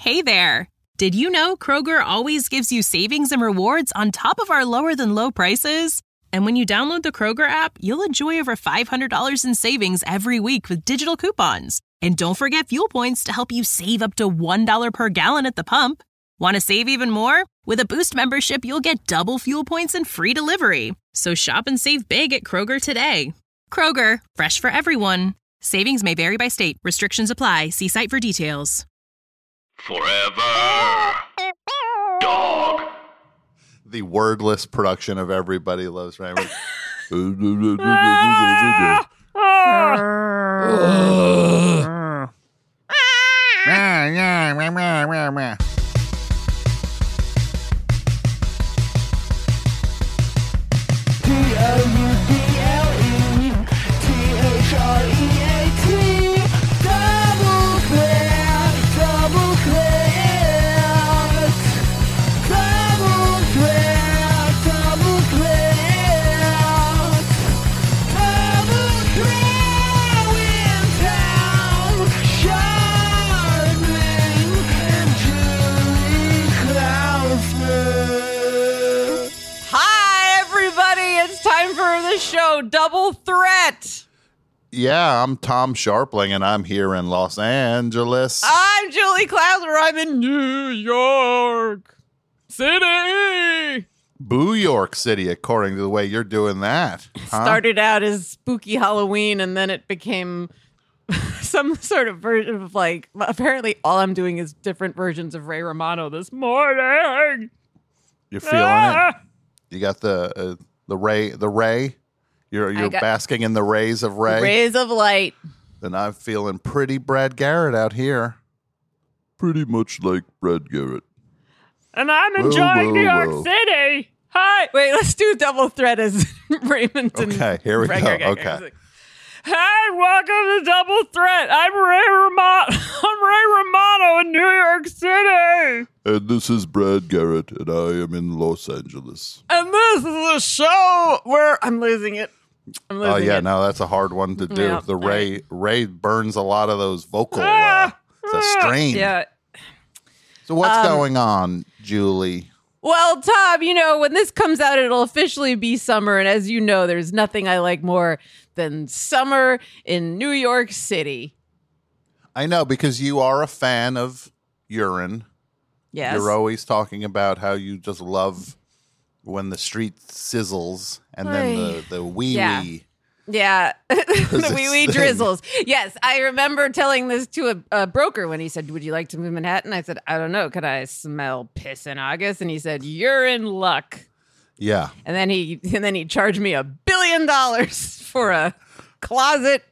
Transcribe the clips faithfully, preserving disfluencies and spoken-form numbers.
Hey there! Did you know Kroger always gives you savings and rewards on top of our lower-than-low prices? And when you download the Kroger app, you'll enjoy over five hundred dollars in savings every week with digital coupons. And don't forget fuel points to help you save up to one dollar per gallon at the pump. Want to save even more? With a Boost membership, you'll get double fuel points and free delivery. So shop and save big at Kroger today. Kroger, fresh for everyone. Savings may vary by state. Restrictions apply. See site for details. Forever Dog. The wordless production of Everybody Loves Raymond. Show Double Threat. Yeah, I'm Tom Sharpling, and I'm here in Los Angeles. I'm Julie Klausner. I'm in New York City. Boo York City, according to the way you're doing that. Huh? Started out as spooky Halloween, and then it became some sort of version of like, apparently all I'm doing is different versions of Ray Romano this morning. You're feeling ah! it? You got the uh, the Ray, the Ray? You're you're basking in the rays of Ray. Rays of light. Then I'm feeling pretty Brad Garrett out here. Pretty much like Brad Garrett. And I'm enjoying whoa, whoa, New York whoa. City. Hi. Wait, let's do Double Threat as Raymond. And okay, here we Brad go. Garrett. Okay. Hi, welcome to Double Threat. I'm Ray Romano. I'm Ray Romano in New York City. And this is Brad Garrett, and I am in Los Angeles. And this is a show where I'm losing it. I'm losing oh yeah, it. no, that's a hard one to do. Yeah, the Ray right. Ray burns a lot of those vocal. Ah, uh, it's a strain. Yeah. So what's um, going on, Julie? Well, Tom, you know, when this comes out, it'll officially be summer. And as you know, there's nothing I like more than summer in New York City. I know, because you are a fan of urine. Yes. You're always talking about how you just love when the street sizzles and then the, the wee yeah. wee. Yeah. The wee wee drizzles. Yes. I remember telling this to a, a broker when he said, would you like to move to Manhattan? I said, I don't know. Could I smell piss in August? And he said, you're in luck. Yeah. And then he and then he charged me a billion dollars for a closet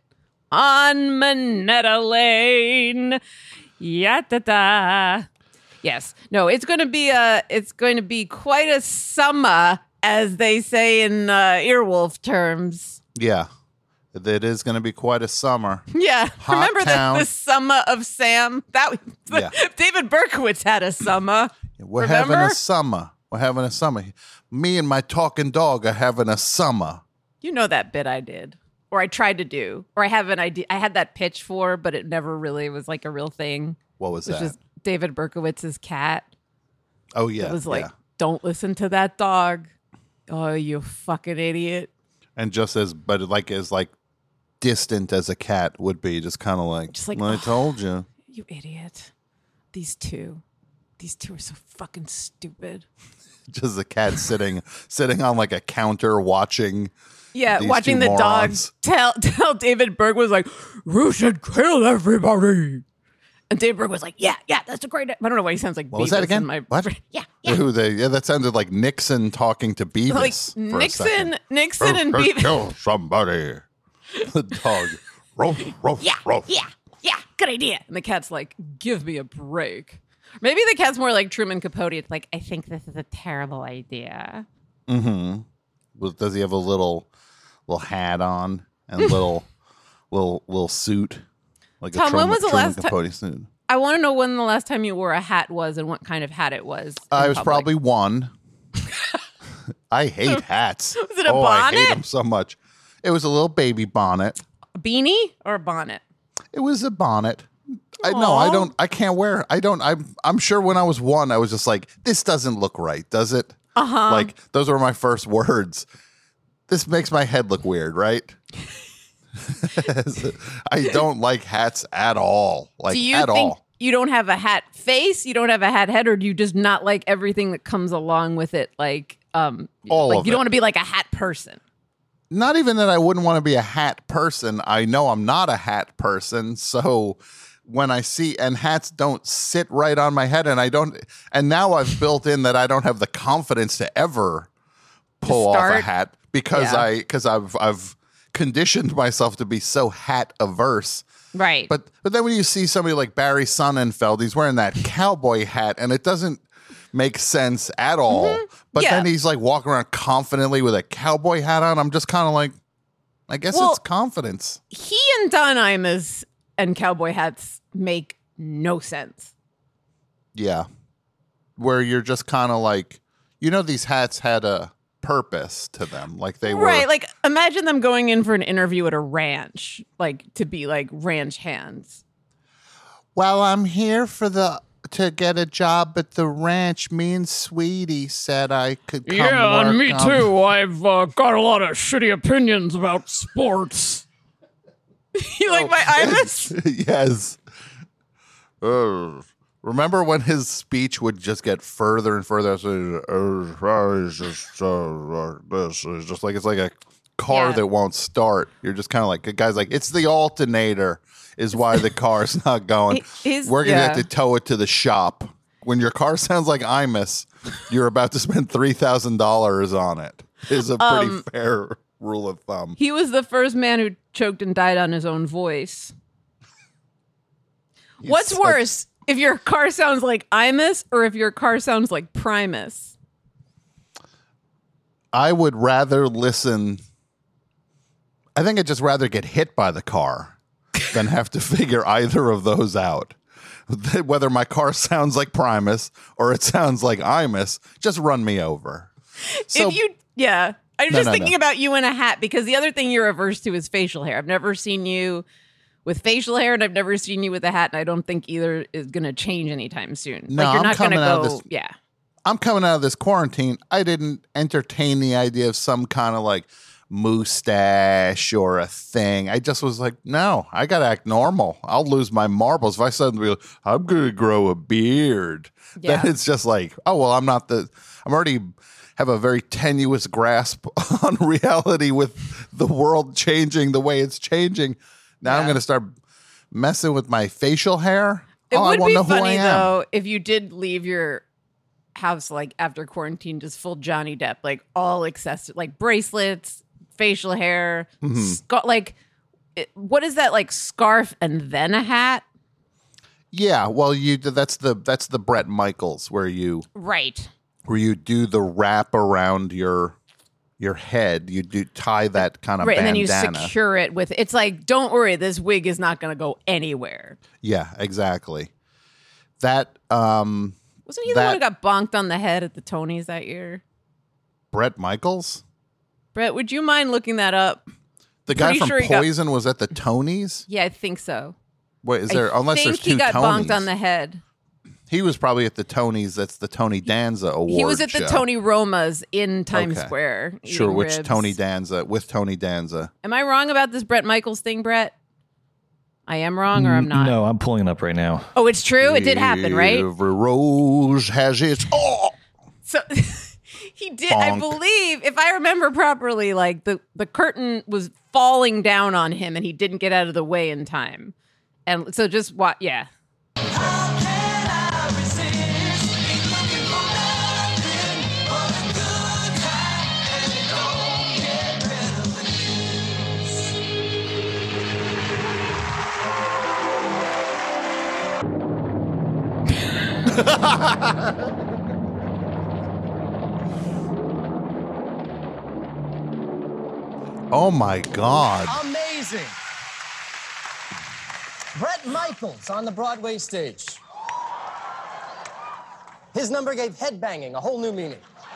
on Minetta Lane. Yeah, da da. Yes. No, it's going to be a it's going to be quite a summer, as they say in uh, Earwolf terms. Yeah. It is going to be quite a summer. Yeah. Hot Remember town. the, the summer of Sam? That Yeah. David Berkowitz had a summer. We're Remember? having a summer. We're having a summer. Me and my talking dog are having a summer. You know that bit I did, or I tried to do, or I have an idea. I had that pitch for, but it never really was like a real thing. What was which that? is David Berkowitz's cat. Oh yeah, it was like, yeah. Don't listen to that dog. Oh, you fucking idiot! And just as, but like as like distant as a cat would be, just kind of like, just like I oh, told you, you idiot. These two, these two are so fucking stupid. Just a cat sitting sitting on like a counter watching. Yeah, these watching two the morons. dog tell tell David Berg was like, "You should kill everybody." And David Berg was like, "Yeah, yeah, that's a great." I don't know why he sounds like. What Beavis was that again? My, what? Yeah, yeah. Who they? Yeah, that sounded like Nixon talking to Beavis. Like for Nixon, a second. Nixon, and Beavis. Kill somebody. The dog. Roof, roof, Yeah, roof. yeah, yeah. Good idea. And the cat's like, "Give me a break." Maybe the cat's more like Truman Capote. It's like, I think this is a terrible idea. Mm-hmm. Well, does he have a little, little hat on and little, little, little suit? Like Tom, a Truman, when was the Truman last time? Capote suit. I want to know when the last time you wore a hat was and what kind of hat it was. I was public. probably one. I hate hats. Was it a oh, bonnet? I hate them so much. It was a little baby bonnet. A beanie or a bonnet? It was a bonnet. I know I don't. I can't wear. I don't. I'm. I'm sure when I was one, I was just like, this doesn't look right, does it? Uh huh. Like those were my first words. This makes my head look weird, right? I don't like hats at all. Like Do you at think all. you don't have a hat face? You don't have a hat head, or do you just not like everything that comes along with it? Like, um, All like of you it. don't want to be like a hat person. Not even that I wouldn't want to be a hat person. I know I'm not a hat person, so when I see and hats don't sit right on my head, and I don't. And now I've built in that I don't have the confidence to ever pull off a start? hat because Yeah. I because I've I've conditioned myself to be so hat averse. Right. But but then when you see somebody like Barry Sonnenfeld, he's wearing that cowboy hat, and it doesn't make sense at all. But Mm-hmm. Yeah. then he's like walking around confidently with a cowboy hat on. I'm just kind of like, I guess Well- it's confidence. he and Don Imus and cowboy hats make no sense. Yeah. Where you're just kind of like, you know, these hats had a purpose to them. Like they were. Right. Like imagine them going in for an interview at a ranch, like to be like ranch hands. Well, I'm here for the to get a job at the ranch. Me and Sweetie said I could come Yeah, and work me on- too. I've uh, got a lot of shitty opinions about sports. You like my Imus? Yes. Uh, remember when his speech would just get further and further? Uh, it's just, uh, this is just like it's like a car Yeah. that won't start. You're just kind of like, the guy's like, it's the alternator is why the car's not going. His- We're gonna yeah. have to tow it to the shop. When your car sounds like Imus, you're about to spend three thousand dollars on it. Is a pretty Um, fair rule of thumb. He was the first man who choked and died on his own voice. He's What's such- worse, if your car sounds like Imus or if your car sounds like Primus? I would rather listen. I think I'd just rather get hit by the car than have to figure either of those out. Whether my car sounds like Primus or it sounds like Imus, just run me over. So, if you, yeah. I'm No, just no, thinking no. about you in a hat because the other thing you're averse to is facial hair. I've never seen you with facial hair and I've never seen you with a hat, and I don't think either is going to change anytime soon. No, like you're I'm not going to coming out of go, this- yeah. I'm coming out of this quarantine. I didn't entertain the idea of some kind of like mustache or a thing. I just was like, no, I got to act normal. I'll lose my marbles. If I suddenly be like, I'm going to grow a beard, Yeah. then it's just like, oh, well, I'm not the, I'm already have a very tenuous grasp on reality with the world changing the way it's changing. Now I'm Yeah. going to start messing with my facial hair. It oh, I would won't be know who I funny am. though if you did leave your house like after quarantine, just full Johnny Depp, like all accessories, like bracelets, facial hair, Mm-hmm. scar- like it, what is that, like scarf and then a hat? Yeah, well, you that's the that's the Bret Michaels where you Right. where you do the wrap around your your head. You do tie that kind of Right, and then bandana. you secure it with. It's like, don't worry, this wig is not going to go anywhere. Yeah, exactly. That um, Wasn't he the That- one who got bonked on the head at the Tonys that year? Bret Michaels, Brett, would you mind looking that up? the guy Pretty from sure he got- Poison, was at the Tonys. Yeah, I think so. Wait, is there? I unless think there's two he got Tonys, bonked on the head. he was probably at the Tonys. That's the Tony Danza Award. He was at the show. Tony Romas in Times Okay. Square. Sure, eating which ribs. Tony Danza with Tony Danza. Am I wrong about this Brett Michaels thing, Brett? I am wrong, or I'm not. No, I'm pulling it up right now. Oh, it's true. It did happen, right? Every rose has its. Oh, So he did. I Bonk. believe, if I remember properly, like the the curtain was falling down on him, and he didn't get out of the way in time. And so, just what? Yeah. oh my God! Amazing. Bret Michaels on the Broadway stage. His number gave headbanging a whole new meaning.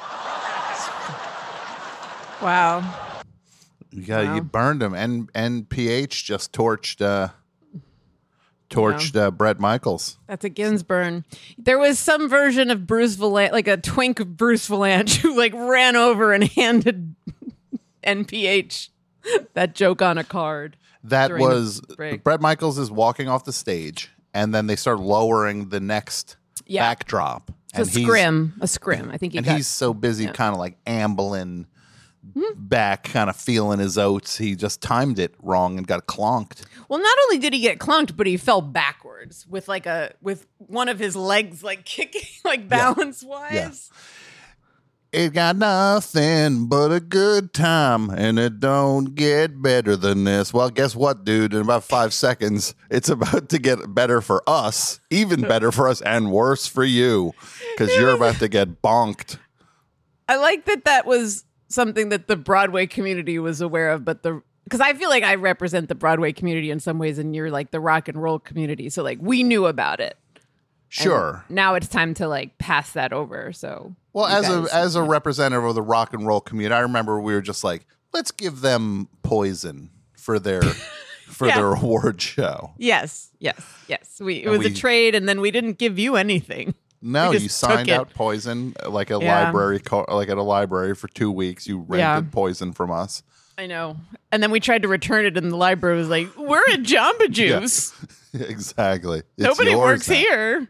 Wow. You got you burned him, and and P H just torched uh, Torched uh, Bret Michaels. That's a Ginsburn. There was some version of Bruce Valanche, like a twink of Bruce Valanche, who like ran over and handed N P H that joke on a card. That was break. Bret Michaels is walking off the stage, and then they start lowering the next Yeah. backdrop. It's a and he's- scrim, a scrim. I think he And got, he's so busy, kind of like ambling back, kind of feeling his oats. He just timed it wrong and got clonked. Well, not only did he get clunked, but he fell backwards with like a with one of his legs like kicking, like balance wise. It got nothing but a good time, and it don't get better than this. Well, guess what, dude? In about five seconds, it's about to get better for us, even better for us, and worse for you, because you're about to get bonked. I like that that was something that the Broadway community was aware of, but the because I feel like I represent the Broadway community in some ways, and you're like the rock and roll community. So like we knew about it. Sure. And now it's time to like pass that over. So Well, you as guys- a as a representative of the rock and roll community, I remember we were just like, let's give them Poison for their for Yeah. their award show. yes, yes, yes. We it And was a we- trade, and then we didn't give you anything. No, We you just took signed it. out Poison uh, like a Yeah. library, co- like at a library for two weeks. You rented Yeah. Poison from us. I know. And then we tried to return it, and the library was like, "We're at Jamba Juice. Exactly. It's Nobody yours works now. here."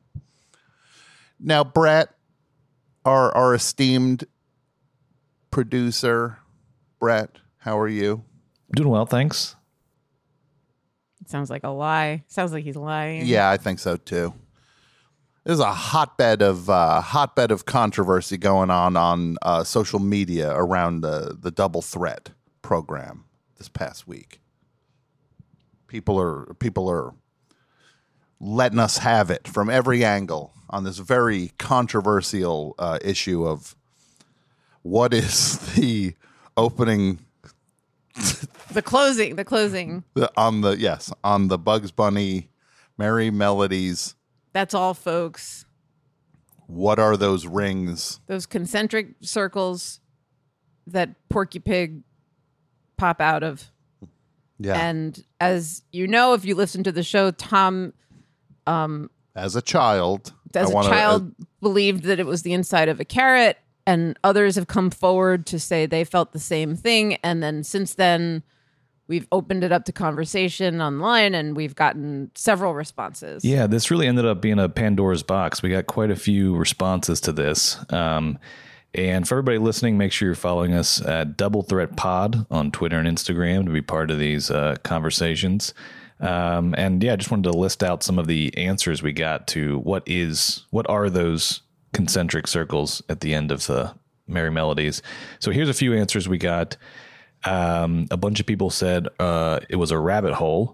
Now, Brett, our our esteemed producer, Brett, how are you? Doing well, thanks. It sounds like a lie. Sounds like he's lying. Yeah, I think so too. There's a hotbed of uh, hotbed of controversy going on on uh, social media around the the Double Threat program this past week. People are people are letting us have it from every angle on this very controversial uh, issue of what is the opening The closing. The closing. the, on the yes on the Bugs Bunny Merry Melodies. That's all, folks. What are those rings? Those concentric circles that Porky Pig pop out of. Yeah. And as you know, if you listen to the show, Tom, As a child, as I a wanna- uh, child, believed that it was the inside of a carrot, and others have come forward to say they felt the same thing. And then since then, we've opened it up to conversation online, and we've gotten several responses. Yeah, this really ended up being a Pandora's box. We got quite a few responses to this. Um, and for everybody listening, make sure you're following us at Double Threat Pod on Twitter and Instagram to be part of these uh, conversations. Um, and yeah, I just wanted to list out some of the answers we got to what is, what are those concentric circles at the end of the Merry Melodies. So here's a few answers we got. Um, a bunch of people said uh, it was a rabbit hole.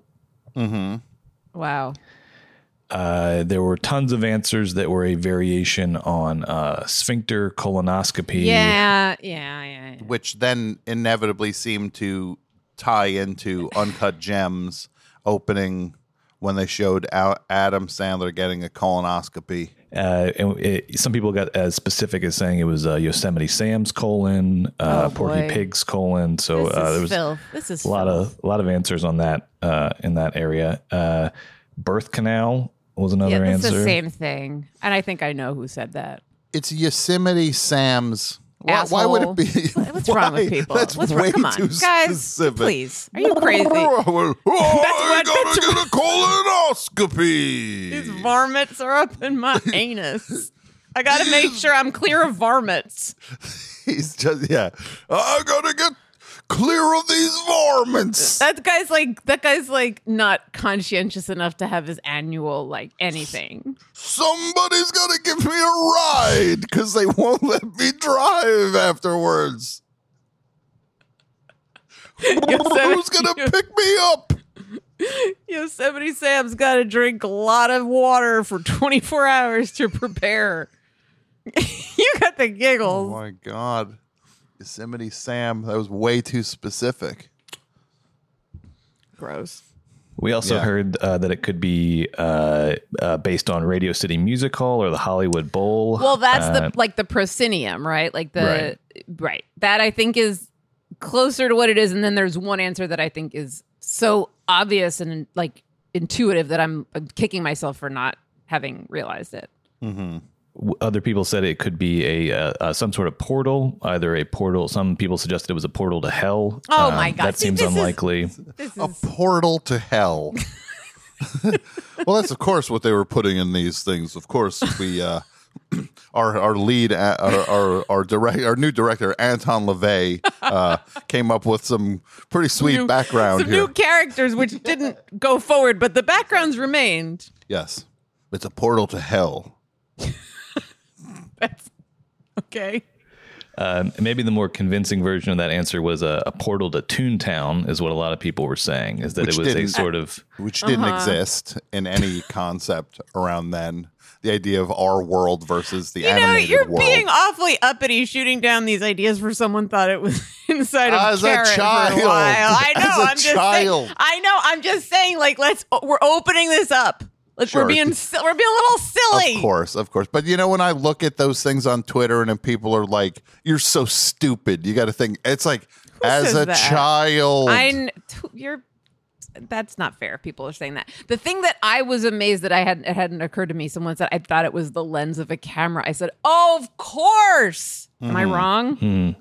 Wow. Uh, there were tons of answers that were a variation on uh, sphincter colonoscopy. Yeah, yeah, yeah. yeah. which then inevitably seemed to tie into Uncut Gems opening when they showed Al- Adam Sandler getting a colonoscopy. Uh, and it, some people got as specific as saying it was uh, Yosemite Sam's colon, uh, Oh, Porky boy. Pig's colon. So This uh, is there was filth. This is a lot filth. of a lot of answers on that uh, in that area. Uh, birth canal was another Yeah, it's answer. the same thing. And I think I know who said that. It's Yosemite Sam's. Why, why would it be? Asshole. What's wrong with why? people? That's What's way wrong? Come on, too guys. specific. Please, are you crazy? Oh, I what- gotta that's get a colonoscopy. These varmints are up in my anus. I got to make sure I'm clear of varmints. He's just yeah. I gotta get clear of these varmints. That guy's like that guy's like not conscientious enough to have his annual like anything. Somebody's gotta give me a ride because they won't let me drive afterwards. Who's gonna pick me up? Yosemite Sam's got to drink a lot of water for twenty-four hours to prepare. You got the Oh giggles. my god. Yosemite Sam, that was way too specific. Gross. We also Yeah. heard uh, that it could be uh, uh, based on Radio City Music Hall or the Hollywood Bowl. Well, that's Uh, the like the proscenium, right? Like the Right. right. That I think is closer to what it is. And then there's one answer that I think is so obvious and like intuitive that I'm uh, kicking myself for not having realized it. W- Other people said it could be a uh, uh, some sort of portal, either a portal. Some people suggested it was a portal to hell. Oh Um, my God. that See, seems this is- unlikely. This A is portal to hell. Well, that's of course what they were putting in these things. Of course, we uh, our our lead, uh, our our our, direct, our new director Anton LaVey uh, came up with some pretty sweet new- background some here. new characters which didn't go forward, but the backgrounds remained. Yes, it's a portal to hell. That's okay. Um, maybe the more convincing version of that answer was a, a portal to Toontown, is what a lot of people were saying. Is that Which it was a didn't- sort of Which didn't Uh-huh. exist in any concept around then. The idea of our world versus the You know, animated you're world. being awfully uppity shooting down these ideas for someone thought it was inside of As a Carrot child. for a while. I know. As a I'm just child. saying. I know. I'm just saying. Like, let's. We're opening this up. Like Sure. we're being. si- We're being a little silly. Of course, of course. But you know, when I look at those things on Twitter and then people are like, "You're so stupid," you got to think it's like, as says a that? child. I. kn- t- You're. That's not fair. People are saying that. The thing that I was amazed that I hadn't it hadn't occurred to me. Someone said I thought it was the lens of a camera. I said, "Oh, of course." Am I wrong? and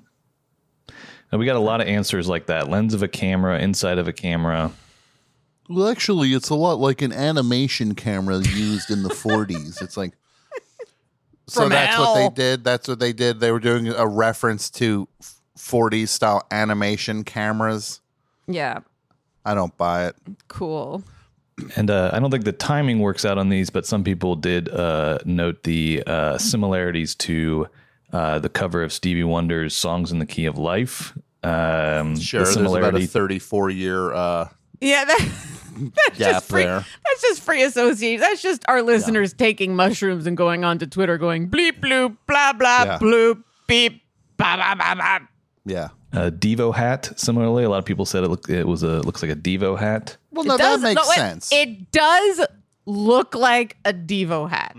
we got a lot of answers like that. Lens of a camera, inside of a camera. Well, actually, it's a lot like an animation camera used in the forties. It's like, so From that's what they hell. did. That's what they did. They were doing a reference to forties style animation cameras. Yeah. I don't buy it. Cool. And uh, I don't think the timing works out on these, but some people did uh, note the uh, similarities to uh, the cover of Stevie Wonder's "Songs in the Key of Life." Um, Sure, the there's about a similarity. thirty-four year uh, Yeah. That, that's gap just free. there. That's just free association. That's just our listeners taking mushrooms and going on to Twitter, going bleep bloop blah blah Yeah. bloop beep ba ba ba ba. Yeah. Uh, Devo hat. Similarly, a lot of people said it, look, it was a looks like a Devo hat. Well, It no, does- that makes no, wait, sense. It does look like a Devo hat.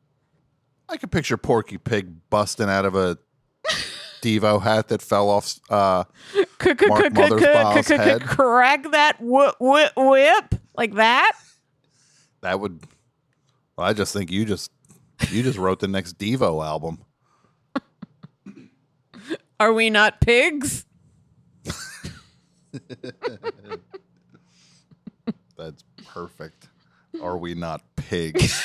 I could picture Porky Pig busting out of a Devo hat that fell off uh, Mark Mothersbaugh's head. Crack that whip, whip, whip like that. That would. Well, I just think you just you just wrote the next Devo album. Are we not pigs? That's perfect. Are we not pigs?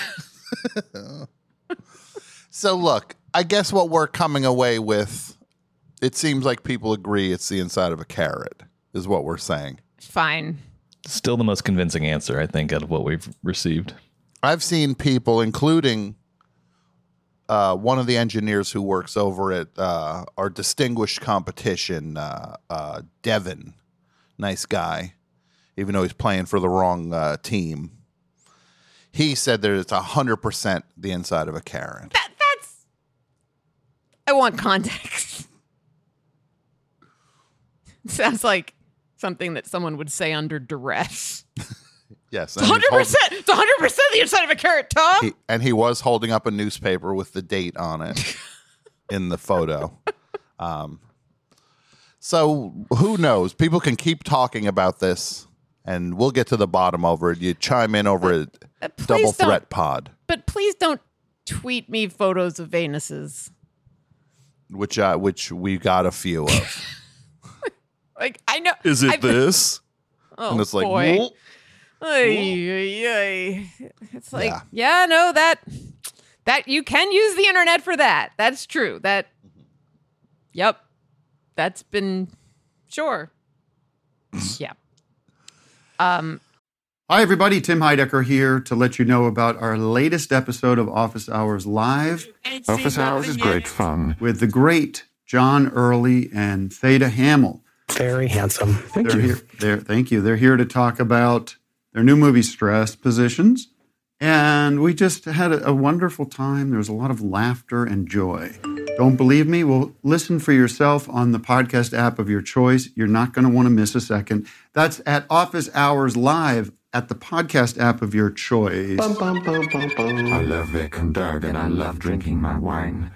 So look, I guess what we're coming away with, it seems like people agree it's the inside of a carrot, is what we're saying. Fine. Still the most convincing answer, I think, out of what we've received. I've seen people, including uh, one of the engineers who works over at uh, our distinguished competition, uh, uh, Devin. Nice guy, even though he's playing for the wrong uh, team. He said that it's one hundred percent the inside of a carrot. That that's. I want context. Sounds like something that someone would say under duress. Yes. It's one hundred percent. It's one hundred percent the inside of a carrot, Tom. He, and he was holding up a newspaper with the date on it in the photo. Um, so who knows? People can keep talking about this, and we'll get to the bottom of it. You chime in over at Uh, please Double don't- Threat Pod, But please don't tweet me photos of anuses. which uh, which we got a few of. Like I know. Is it I've- this? Oh And it's like, boy. "Whoa." Ay, ay, ay. It's like, Yeah. yeah. no, that that you can use the internet for that. That's true. That, yep, that's been sure. Yeah. Um. Hi, everybody. Tim Heidecker here to let you know about our latest episode of Office Hours Live Office hours is great fun. with the great John Early and Theda Hamill. Very handsome. Thank They're you. here. They're, thank you. They're here to talk about their new movie, Stress Positions. And we just had a, a wonderful time. There was a lot of laughter and joy. Don't believe me? Well, listen for yourself on the podcast app of your choice. You're not going to want to miss a second. That's at Office Hours Live at the podcast app of your choice. Bum, bum, bum, bum, bum. I love Vic and Doug, and I love drinking my wine.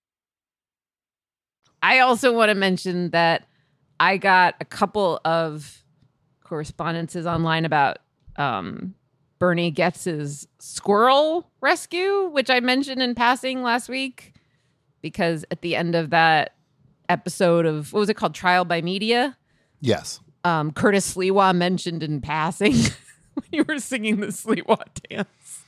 I also want to mention that I got a couple of correspondences online about um, Bernie gets his squirrel rescue, which I mentioned in passing last week, because at the end of that episode of, what was it called? Trial by Media? Yes. Um, Curtis Sliwa mentioned in passing when you were singing the Sliwa dance.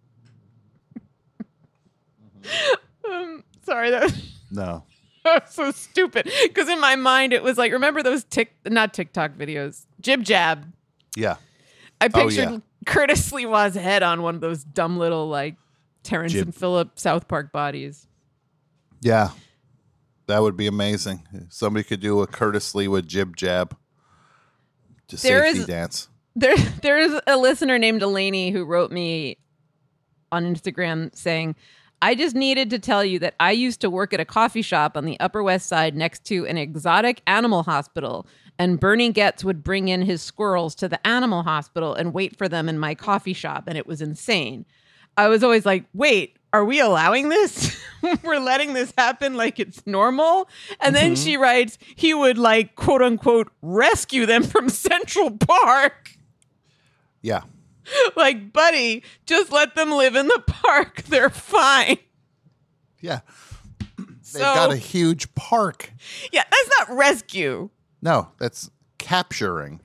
um, sorry, that was, No. that was so stupid. Because in my mind, it was like, remember those tick, not TikTok videos, Jib Jab. Yeah. I pictured Oh, yeah. Curtis Sliwa's head on one of those dumb little like Terrence Jib. and Phillip South Park bodies. Yeah. That would be amazing. Somebody could do a Curtis Lee with jib jab to There safety is- dance. There, there is a listener named Delaney who wrote me on Instagram saying, I just needed to tell you that I used to work at a coffee shop on the Upper West Side next to an exotic animal hospital, and Bernie Getz would bring in his squirrels to the animal hospital and wait for them in my coffee shop, and it was insane. I was always like, wait, are we allowing this? We're letting this happen like it's normal? And then Mm-hmm. she writes, he would like, quote unquote, rescue them from Central Park. Yeah. Like, buddy, just let them live in the park. They're fine. Yeah. They've So, got a huge park. yeah, that's not rescue. No, that's capturing.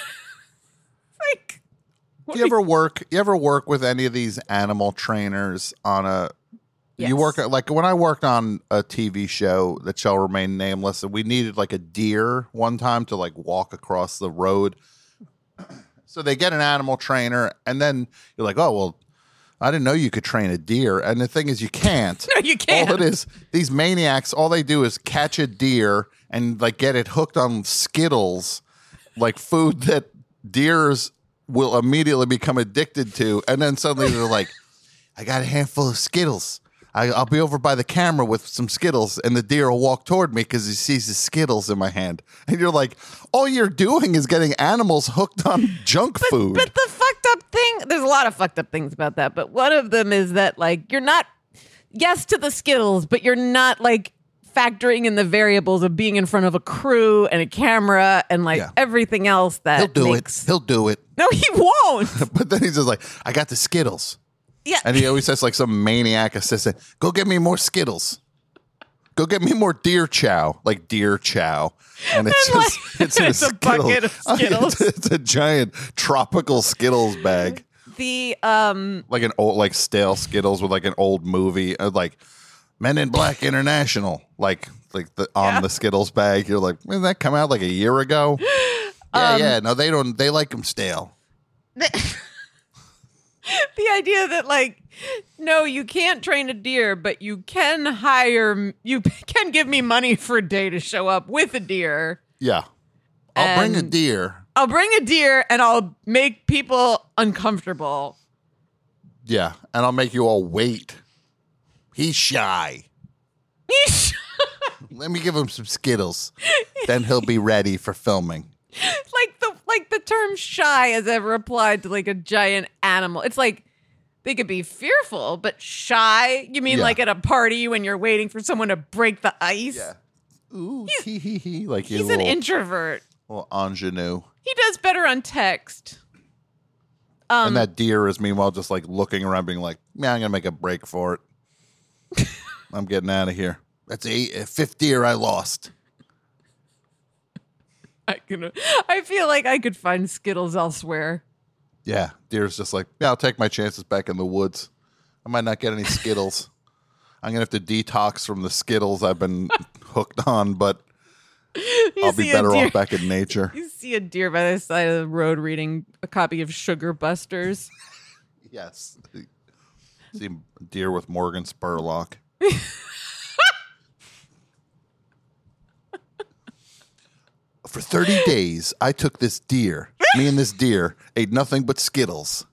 Like, Do you ever work you ever work with any of these animal trainers on a Yes. you work at, like when I worked on a T V show that shall remain nameless, and we needed like a deer one time to like walk across the road. So they get an animal trainer, and then you're like, oh well, I didn't know you could train a deer. And the thing is, you can't. No, you can't. All it is, these maniacs, all they do is catch a deer and like get it hooked on Skittles, like food that deers will immediately become addicted to. And then suddenly they're like, I got a handful of Skittles. I, I'll be over by the camera with some Skittles, and the deer will walk toward me because he sees the Skittles in my hand. And you're like, all you're doing is getting animals hooked on junk food. But the fucked up thing, there's a lot of fucked up things about that, but one of them is that, like, you're not, yes to the Skittles, but you're not, like, factoring in the variables of being in front of a crew and a camera and, like, Yeah. everything else that He'll do makes... it. He'll do it. No, he won't. But then he's just like, I got the Skittles. Yeah. And he always says like some maniac assistant, go get me more Skittles. Go get me more deer chow, like deer chow. And it's And, just, like, it's in a, it's a Skittle- bucket of Skittles. It's, it's a giant tropical Skittles bag. The, um... Like an old, like stale Skittles with like an old movie, uh, like Men in Black International, like like the on Yeah. the Skittles bag. You're like, didn't that come out like a year ago? Yeah, Um, yeah. No, they don't. They like them stale. The idea that, like, no, you can't train a deer, but you can hire, you can give me money for a day to show up with a deer. Yeah, I'll bring a And- deer. I'll bring a deer and I'll make people uncomfortable. Yeah, and I'll make you all wait. He's shy. Let me give him some Skittles. Then he'll be ready for filming. like the like the term shy is ever applied to like a giant animal. It's like they could be fearful, but shy. You mean Yeah. like at a party when you're waiting for someone to break the ice? Ooh, hee hee hee. Like He's he's an little, introvert. little ingenue. He does better on text. Um, And that deer is meanwhile just like looking around, being like, "Man, I'm gonna make a break for it. I'm getting out of here. That's a, a fifth deer I lost." I can. I feel like I could find Skittles elsewhere. Yeah, deer's just like, yeah, I'll take my chances back in the woods. I might not get any Skittles. I'm gonna have to detox from the Skittles I've been hooked on, but You I'll be see a better deer- off back in nature. You see a deer by the side of the road reading a copy of Sugar Busters. Yes. See a deer with Morgan Spurlock. For thirty days, I took this deer. Me and this deer ate nothing but Skittles.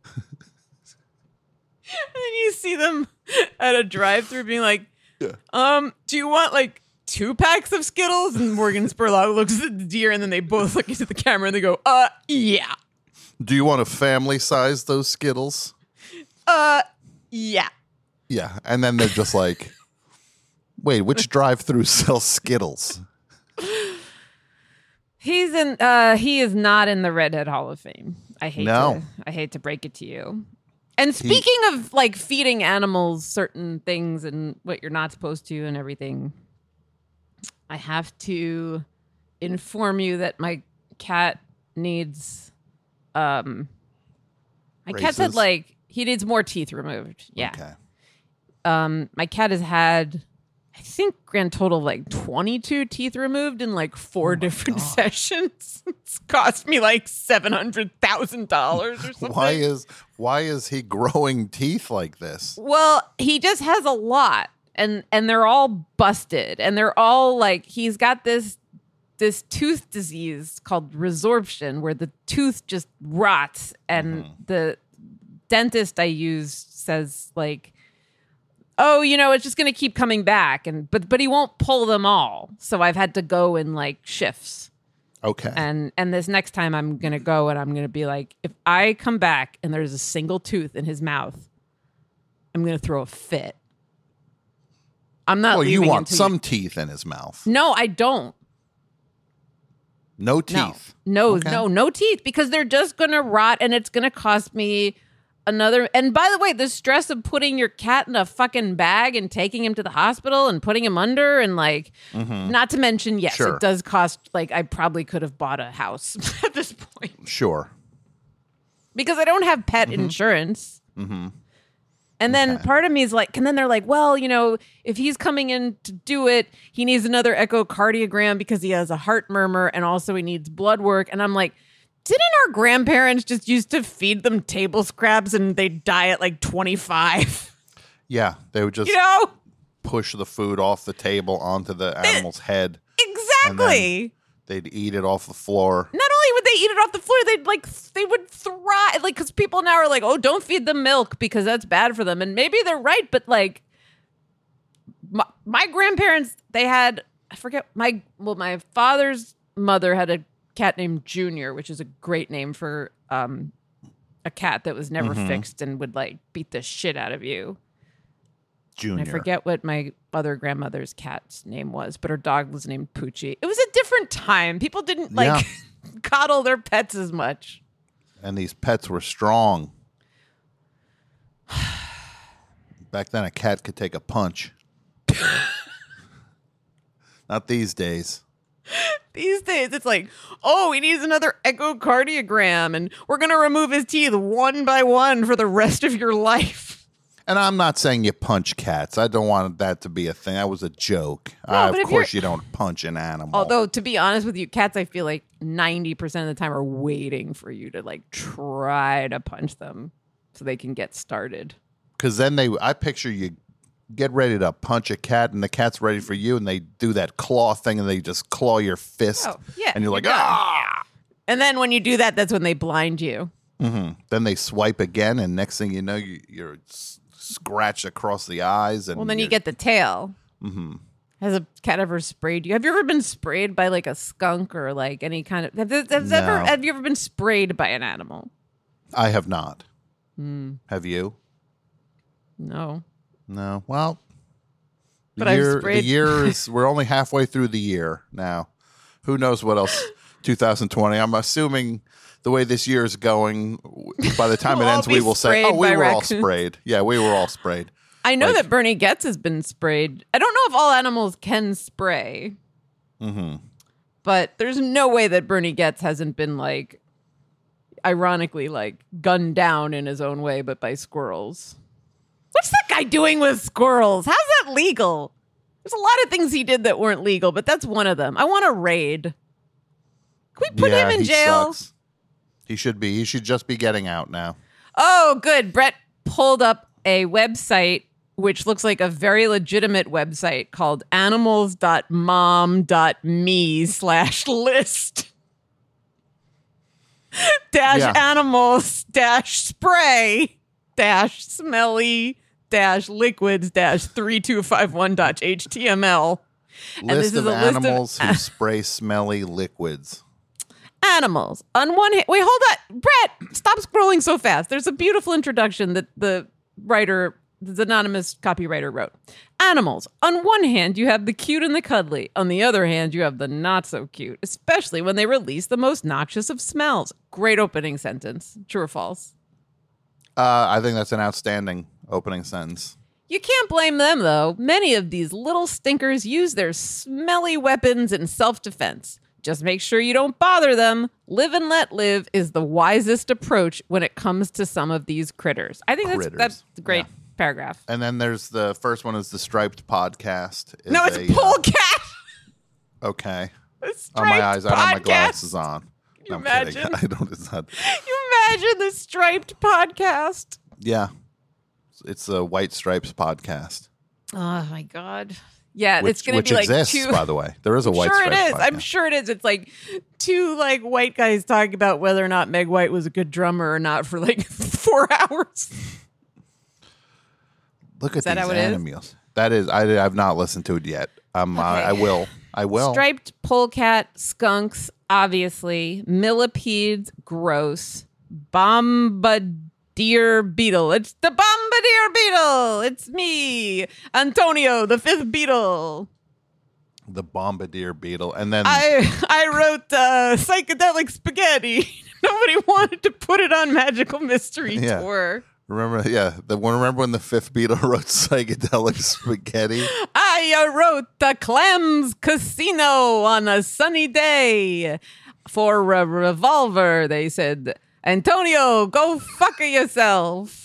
And then you see them at a drive-through being like, um, do you want like two packs of Skittles? And Morgan Spurlock looks at the deer and then they both look into the camera and they go, uh, yeah. Do you want to family size those Skittles? Uh, yeah. Yeah. And then they're just like, wait, which drive-through sells Skittles? He's in, uh, he is not in the Redhead Hall of Fame. I hate No. to, I hate to break it to you. And speaking he, of like feeding animals certain things and what you're not supposed to and everything, I have to inform you that my cat needs um my Braces? cat said like he needs more teeth removed. Yeah. Okay. Um my cat has had I think grand total of like twenty-two teeth removed in like four oh different God. sessions. It's cost me like seven hundred thousand dollars or something. Why is why is he growing teeth like this? Well, he just has a lot and and they're all busted and they're all like he's got this this tooth disease called resorption where the tooth just rots and mm-hmm. the dentist I use says like, oh, you know, it's just going to keep coming back. And but but he won't pull them all. So I've had to go in like shifts. Okay. And and this next time I'm going to go and I'm going to be like, if I come back and there's a single tooth in his mouth, I'm going to throw a fit. I'm not Well, you leaving want until some you- teeth in his mouth. No, I don't. No teeth. No, no, Okay. no, no teeth because they're just going to rot and it's going to cost me another. And by the way, the stress of putting your cat in a fucking bag and taking him to the hospital and putting him under and like, Mhm. not to mention, yes, Sure. it does cost. Like, I probably could have bought a house at this point Sure. because I don't have pet Mm-hmm. insurance. Mm-hmm. And then Okay. part of me is like, and then they're like, well, you know, if he's coming in to do it, he needs another echocardiogram because he has a heart murmur and also he needs blood work. And I'm like, didn't our grandparents just used to feed them table scraps and they'd die at like twenty-five? Yeah, they would just You know? push the food off the table onto the animal's head. Exactly. They'd eat it off the floor. Not only would they eat it off the floor, they'd like, they would thrive. Like, because people now are like, oh, don't feed them milk because that's bad for them. And maybe they're right, but like, my, my grandparents, they had, I forget, my, well, my father's mother had a cat named Junior, which is a great name for um, a cat that was never Mhm. fixed and would like beat the shit out of you. Junior. And I forget what my other grandmother's cat's name was, but her dog was named Poochie. It was a different time. People didn't like coddle their pets as much. And these pets were strong. Back then, a cat could take a punch. Not these days. These days, it's like, oh, he needs another echocardiogram, and we're going to remove his teeth one by one for the rest of your life. And I'm not saying you punch cats. I don't want that to be a thing. That was a joke. No, uh, but of if course, you're- you don't punch an animal. Although, to be honest with you, cats, I feel like ninety percent of the time are waiting for you to like try to punch them so they can get started. Because then they, I picture you get ready to punch a cat, and the cat's ready for you, and they do that claw thing, and they just claw your fist. Oh, yeah. And you're like, you're done. ah! And then when you do that, that's when they blind you. Mm-hmm. Then they swipe again, and next thing you know, you, you're s- scratched across the eyes. And Well, then you you're- get the tail. Mhm. Has a cat ever sprayed you? Have you ever been sprayed by like a skunk or like any kind of? Have, have, No. ever, have you ever been sprayed by an animal? I have not. Hmm. Have you? No. No. Well, the But I've year, sprayed- the year is, we're only halfway through the year now. Who knows what else two thousand twenty. I'm assuming the way this year is going, by the time We'll it all ends, be we will say, sprayed oh, we by were all raccoons." sprayed. Yeah, we were all sprayed. I know Like- that Bernie Getz has been sprayed. I don't know if all animals can spray, Mm-hmm. but there's no way that Bernie Getz hasn't been like, ironically, like gunned down in his own way, but by squirrels. What's that guy doing with squirrels? How's that legal? There's a lot of things he did that weren't legal, but that's one of them. I want a raid. Can we put yeah, him in he jail? Sucks. He should be. He should just be getting out now. Oh, good. Brett pulled up a website which looks like a very legitimate website called animals dot mom dot me slash list dash Yeah. animals dash spray dash smelly dash liquids dash three two five one dot H T M L. And this List is of a list of- animals who spray smelly liquids. Animals. On one hand, wait, hold on. Brett, stop scrolling so fast. There's a beautiful introduction that the writer this anonymous copywriter wrote, animals. On one hand, you have the cute and the cuddly. On the other hand, you have the not so cute, especially when they release the most noxious of smells. Great opening sentence. True or false? Uh, I think that's an outstanding opening sentence. You can't blame them, though. Many of these little stinkers use their smelly weapons in self-defense. Just make sure you don't bother them. Live and let live is the wisest approach when it comes to some of these critters. I think Critters. that's that's a great Yeah. paragraph. And then there's the first one is the Striped Podcast. Is No, it's a, Polecat. uh, okay. The On my Striped eyes, I don't have my Podcast. glasses on. Can you No, I'm kidding. imagine? I don't. It's not. You imagine the Striped Podcast? Yeah, it's a White Stripes podcast, Oh my god. Yeah, which, it's going to which be like exists, two. by the way. There is a I'm White sure Stripes it is. podcast. I'm sure it is. It's like two like white guys talking about whether or not Meg White was a good drummer or not for like four hours. Look at Is that these how it is? animals. That is. I have not listened to it yet. Um, I, Okay. I will. I will. Striped polecat, skunks, obviously. Millipedes, gross. Bombardier beetle. It's the bombardier beetle. It's me, Antonio, the fifth beetle. The Bombardier beetle, and then I I wrote uh, psychedelic spaghetti. Nobody wanted to put it on Magical Mystery Yeah. Tour. remember, yeah, the one. Remember when the fifth Beatle wrote psychedelic spaghetti? I uh, wrote the Clams Casino on a sunny day for a revolver. They said, Antonio, go fuck yourself.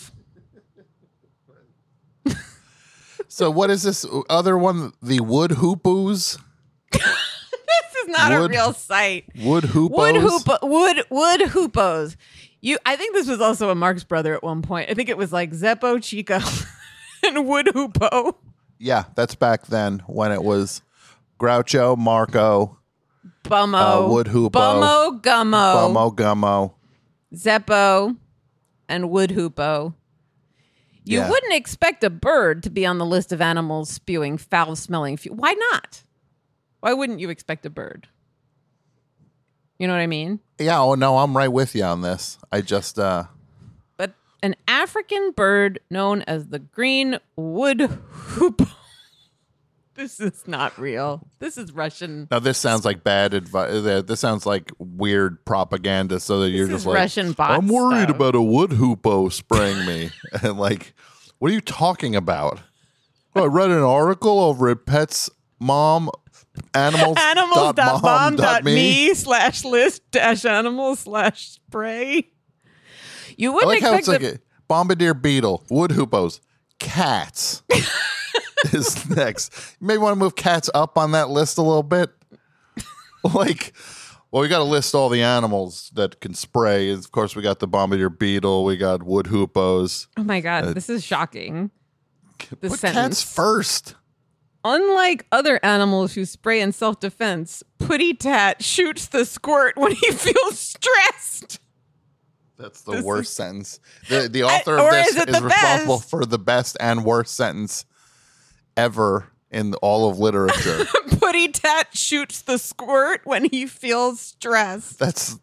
So what is this other one? The Wood Hoopoes? This is not Wood- a real site. Wood Hoopos? Wood hoop wood wood hoopos. You I think this was also a Marx Brother at one point. I think it was like Zeppo Chico and Wood Hoopo. Yeah, that's back then when it was Groucho, Marco, Bummo. Uh, Wood Hoopo. Bummo Gummo. Bummo Gummo. Zeppo and Wood Hoopo. You Yeah. wouldn't expect a bird to be on the list of animals spewing foul-smelling fuel. Why not? Why wouldn't you expect a bird? You know what I mean? Yeah, oh no, I'm right with you on this. I just uh But an African bird known as the green wood hoopo. This is not real. This is Russian. now this sounds like bad advice. This sounds like weird propaganda. So that you're is just like, Russian bot I'm worried stuff. about a wood hoopo spraying me, and like, what are you talking about? Oh, I read an article over at Pets Mom Animals Animals dot bomb dot me slash list dash animals slash spray. You I wouldn't like how it's expect like the- a bombardier beetle, wood hoopos, cats is next. You may want to move cats up on that list a little bit. Like, well, we got to list all the animals that can spray. Of course, we got the bombardier beetle. We got wood hoopos. Oh my god, this is shocking. The Put sentence. cats first. Unlike other animals who spray in self-defense, Putty Tat shoots the squirt when he feels stressed. That's the This worst is- sentence. The the author Or of this is it is the responsible best? for the best and worst sentence ever in all of literature. Putty Tat shoots the squirt when he feels stressed. That's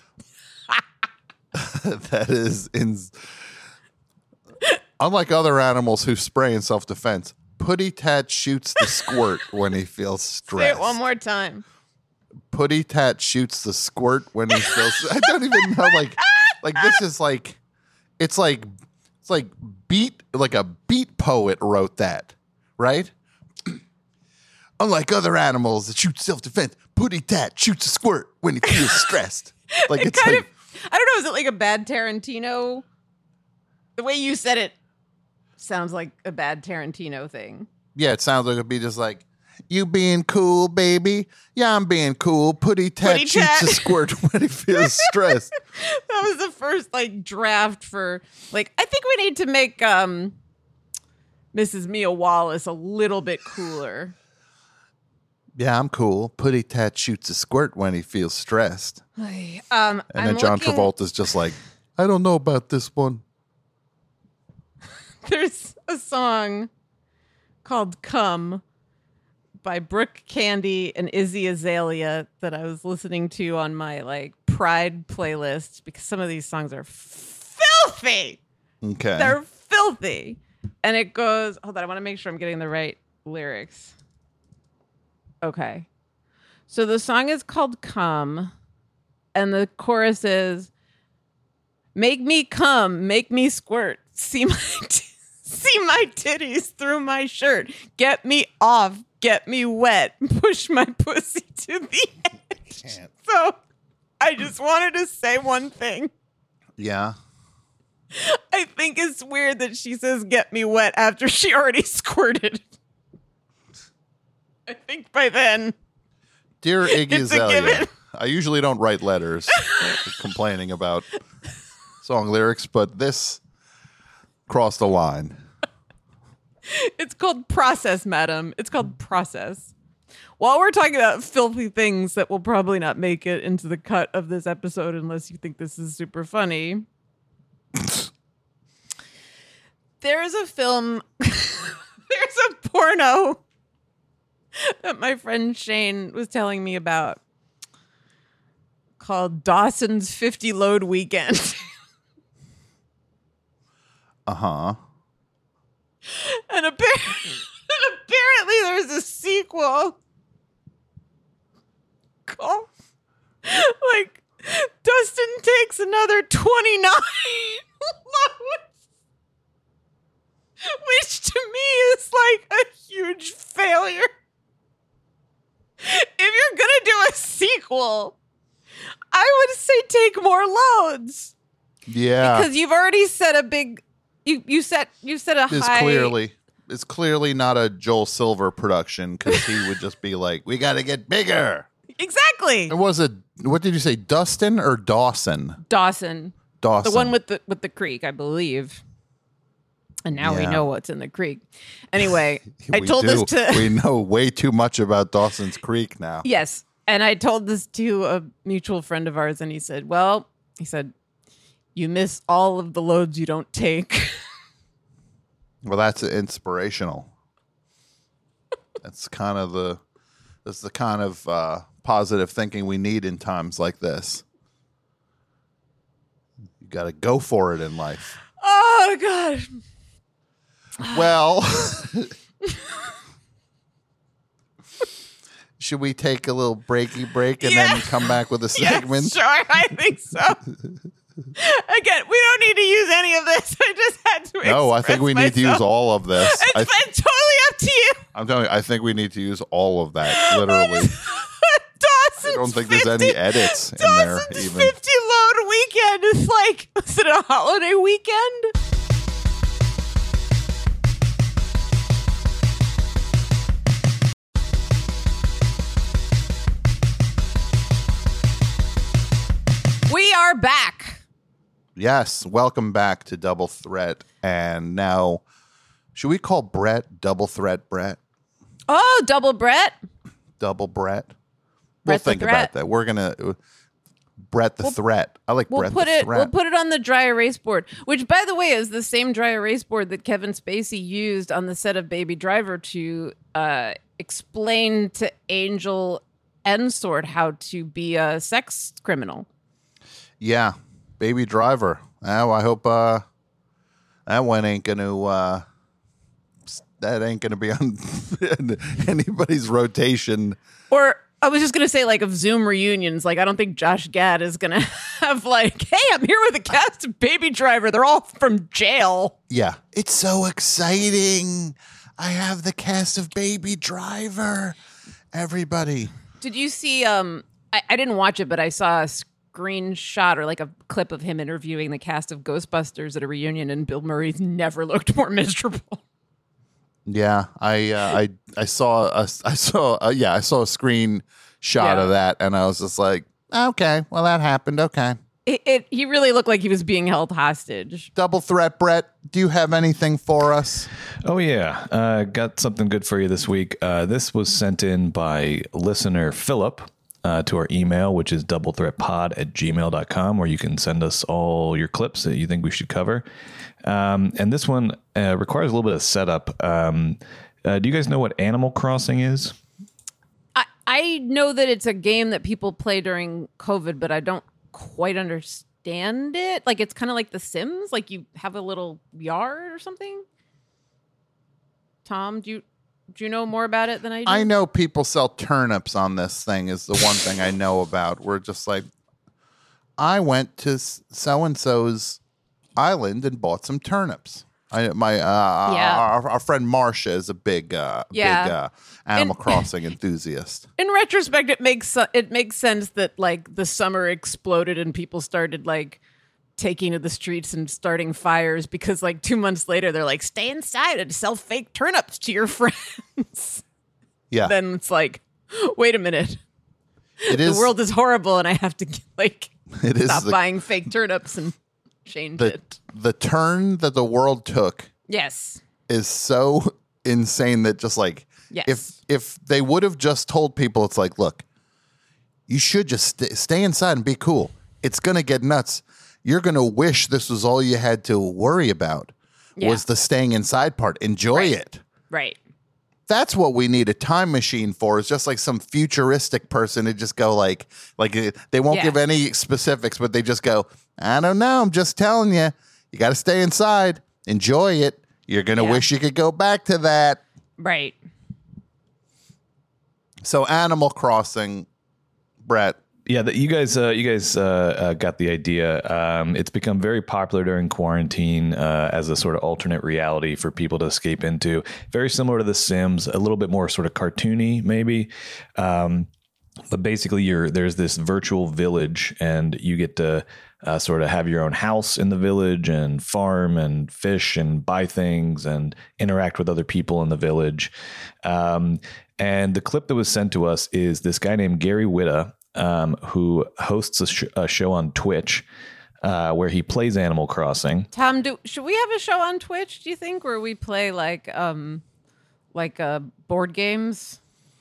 that is in. Unlike other animals who spray in self-defense, Putty Tat shoots the squirt when he feels Say stressed. it one more time. Putty Tat shoots the squirt when he feels. I don't even know. Like, like this is like, it's like, it's like beat like a beat poet wrote that, right? Unlike other animals that shoot self-defense, Putty Tat shoots a squirt when he feels stressed. Like It it's kind like, of, I don't know, is it like a bad Tarantino? The way you said it sounds like a bad Tarantino thing. yeah, it sounds like it'd be just like, you being cool, baby. Yeah, I'm being cool. Putty Tat Putty shoots Tat. a squirt when he feels stressed. That was the first like draft for like I think we need to make um Missus Mia Wallace a little bit cooler. Yeah, I'm cool. Putty Tat shoots a squirt when he feels stressed. Um And I'm then John looking- Travolta's just like, I don't know about this one. There's a song called Come by Brooke Candy and Izzy Azalea that I was listening to on my like Pride playlist because some of these songs are filthy. Okay. They're filthy. And it goes, hold on, I want to make sure I'm getting the right lyrics. Okay. So the song is called Come, and the chorus is, make me come, make me squirt, see my t- see my titties through my shirt, get me off, get me wet, push my pussy to the edge. So I just wanted to say one thing. Yeah. I think it's weird that she says get me wet after she already squirted. I think by then. Dear Iggy It's a Azalea, given. I usually don't write letters complaining about song lyrics, but this crossed the line. It's called Process, madam. It's called Process. While we're talking about filthy things that will probably not make it into the cut of this episode unless you think this is super funny. There's a film, there's a porno that my friend Shane was telling me about called Dawson's fifty Load Weekend. Uh-huh. And apparently, and apparently there's a sequel called, like, Dustin takes another twenty-nine loads, which to me is like a huge failure. If you're going to do a sequel, I would say take more loads. Yeah. Because you've already set a big, you, you set, you set a It's high. clearly it's clearly not a Joel Silver production because he would just be like, we got to get bigger. Exactly. It was a, what did you say, Dustin or Dawson? Dawson. Dawson. The one with the with the creek, I believe. And now we Yeah. know what's in the creek. Anyway, I We told do. this to We know way too much about Dawson's Creek now. Yes. And I told this to a mutual friend of ours, and he said, well, he said, you miss all of the loads you don't take. Well, that's inspirational. That's kind of the that's the kind of uh, positive thinking we need in times like this. You got to go for it in life. Oh, God. Well, should we take a little breaky break and Yeah. then come back with a segment? Yes, sure, I think so. Again, we don't need to use any of this. I just had to No, I think we need to use myself. all of this. It's, I, it's totally up to you. I'm telling you, I think we need to use all of that, literally. Dawson's I don't think there's fifty any edits in there, Dawson's even. fifty load weekend is like, is it a holiday weekend? We are back. Yes, welcome back to Double Threat. And now, should we call Brett Double Threat Brett? Oh, double Brett. Double Brett? We'll Brett the think Threat. about that. We're going to. Brett the Threat. I like We'll Brett put the it. Threat. We'll put it on the dry erase board, which, by the way, is the same dry erase board that Kevin Spacey used on the set of Baby Driver to uh, explain to Angel Ensort how to be a sex criminal. Yeah, Baby Driver. Oh, I hope uh, that one ain't going to. Uh, that ain't going to be on anybody's rotation. Or I was just gonna say, like, of Zoom reunions, like I don't think Josh Gad is gonna have like, hey, I'm here with a cast of Baby Driver. They're all from jail. Yeah, it's so exciting. I have the cast of Baby Driver. Everybody. Did you see? Um, I, I didn't watch it, but I saw a screenshot or like a clip of him interviewing the cast of Ghostbusters at a reunion, and Bill Murray's never looked more miserable. Yeah, I uh, I I saw a, I saw uh, yeah I saw a screen shot Yeah. of that, and I was just like, okay, well that happened. Okay, It, it he really looked like he was being held hostage. Double Threat, Brett. Do you have anything for us? Oh, yeah. Uh, got something good for you this week. Uh, this was sent in by listener Philip uh, to our email, which is doublethreatpod at gmail dot com, where you can send us all your clips that you think we should cover. Um, and this one uh, requires a little bit of setup. Um, uh, do you guys know what Animal Crossing is? I I know that it's a game that people play during COVID, but I don't quite understand it. Like it's kind of like The Sims. Like you have a little yard or something. Tom, do you do you know more about it than I do? I know people sell turnips on this thing is the one thing I know about. We're just like, I went to so and so's island and bought some turnips. I my uh, Yeah. our, our friend Marcia is a big uh, Yeah. big uh, Animal And- Crossing enthusiast. In retrospect, it makes se- it makes sense that like the summer exploded and people started like taking to the streets and starting fires because like two months later they're like, stay inside and sell fake turnips to your friends. Yeah, Then it's like, wait a minute, it is. the world is horrible and I have to like it is stop the, buying fake turnips and change the it. the turn that the world took Yes. is so insane that just like Yes. if if they would have just told people, it's like, look, you should just st- stay inside and be cool. It's gonna get nuts. You're gonna wish this was all you had to worry about Yeah. was the staying inside part. Enjoy Right. it. Right. That's what we need a time machine for. Is just like some futuristic person to just go like like uh, they won't Yeah. give any specifics, but they just go, I don't know. I'm just telling you, you got to stay inside, enjoy it. You're gonna Yeah. wish you could go back to that. Right. So Animal Crossing, Brett. Yeah, that you guys, uh, you guys uh, uh, got the idea. Um, it's become very popular during quarantine uh, as a sort of alternate reality for people to escape into. Very similar to The Sims, a little bit more sort of cartoony, maybe. Um, but basically, you're there's this virtual village, and you get to uh, sort of have your own house in the village, and farm, and fish, and buy things, and interact with other people in the village. Um, and the clip that was sent to us is this guy named Gary Whitta. Um, who hosts a, sh- a show on Twitch uh, where he plays Animal Crossing. Tom, do should we have a show on Twitch, do you think, where we play like um like uh board games?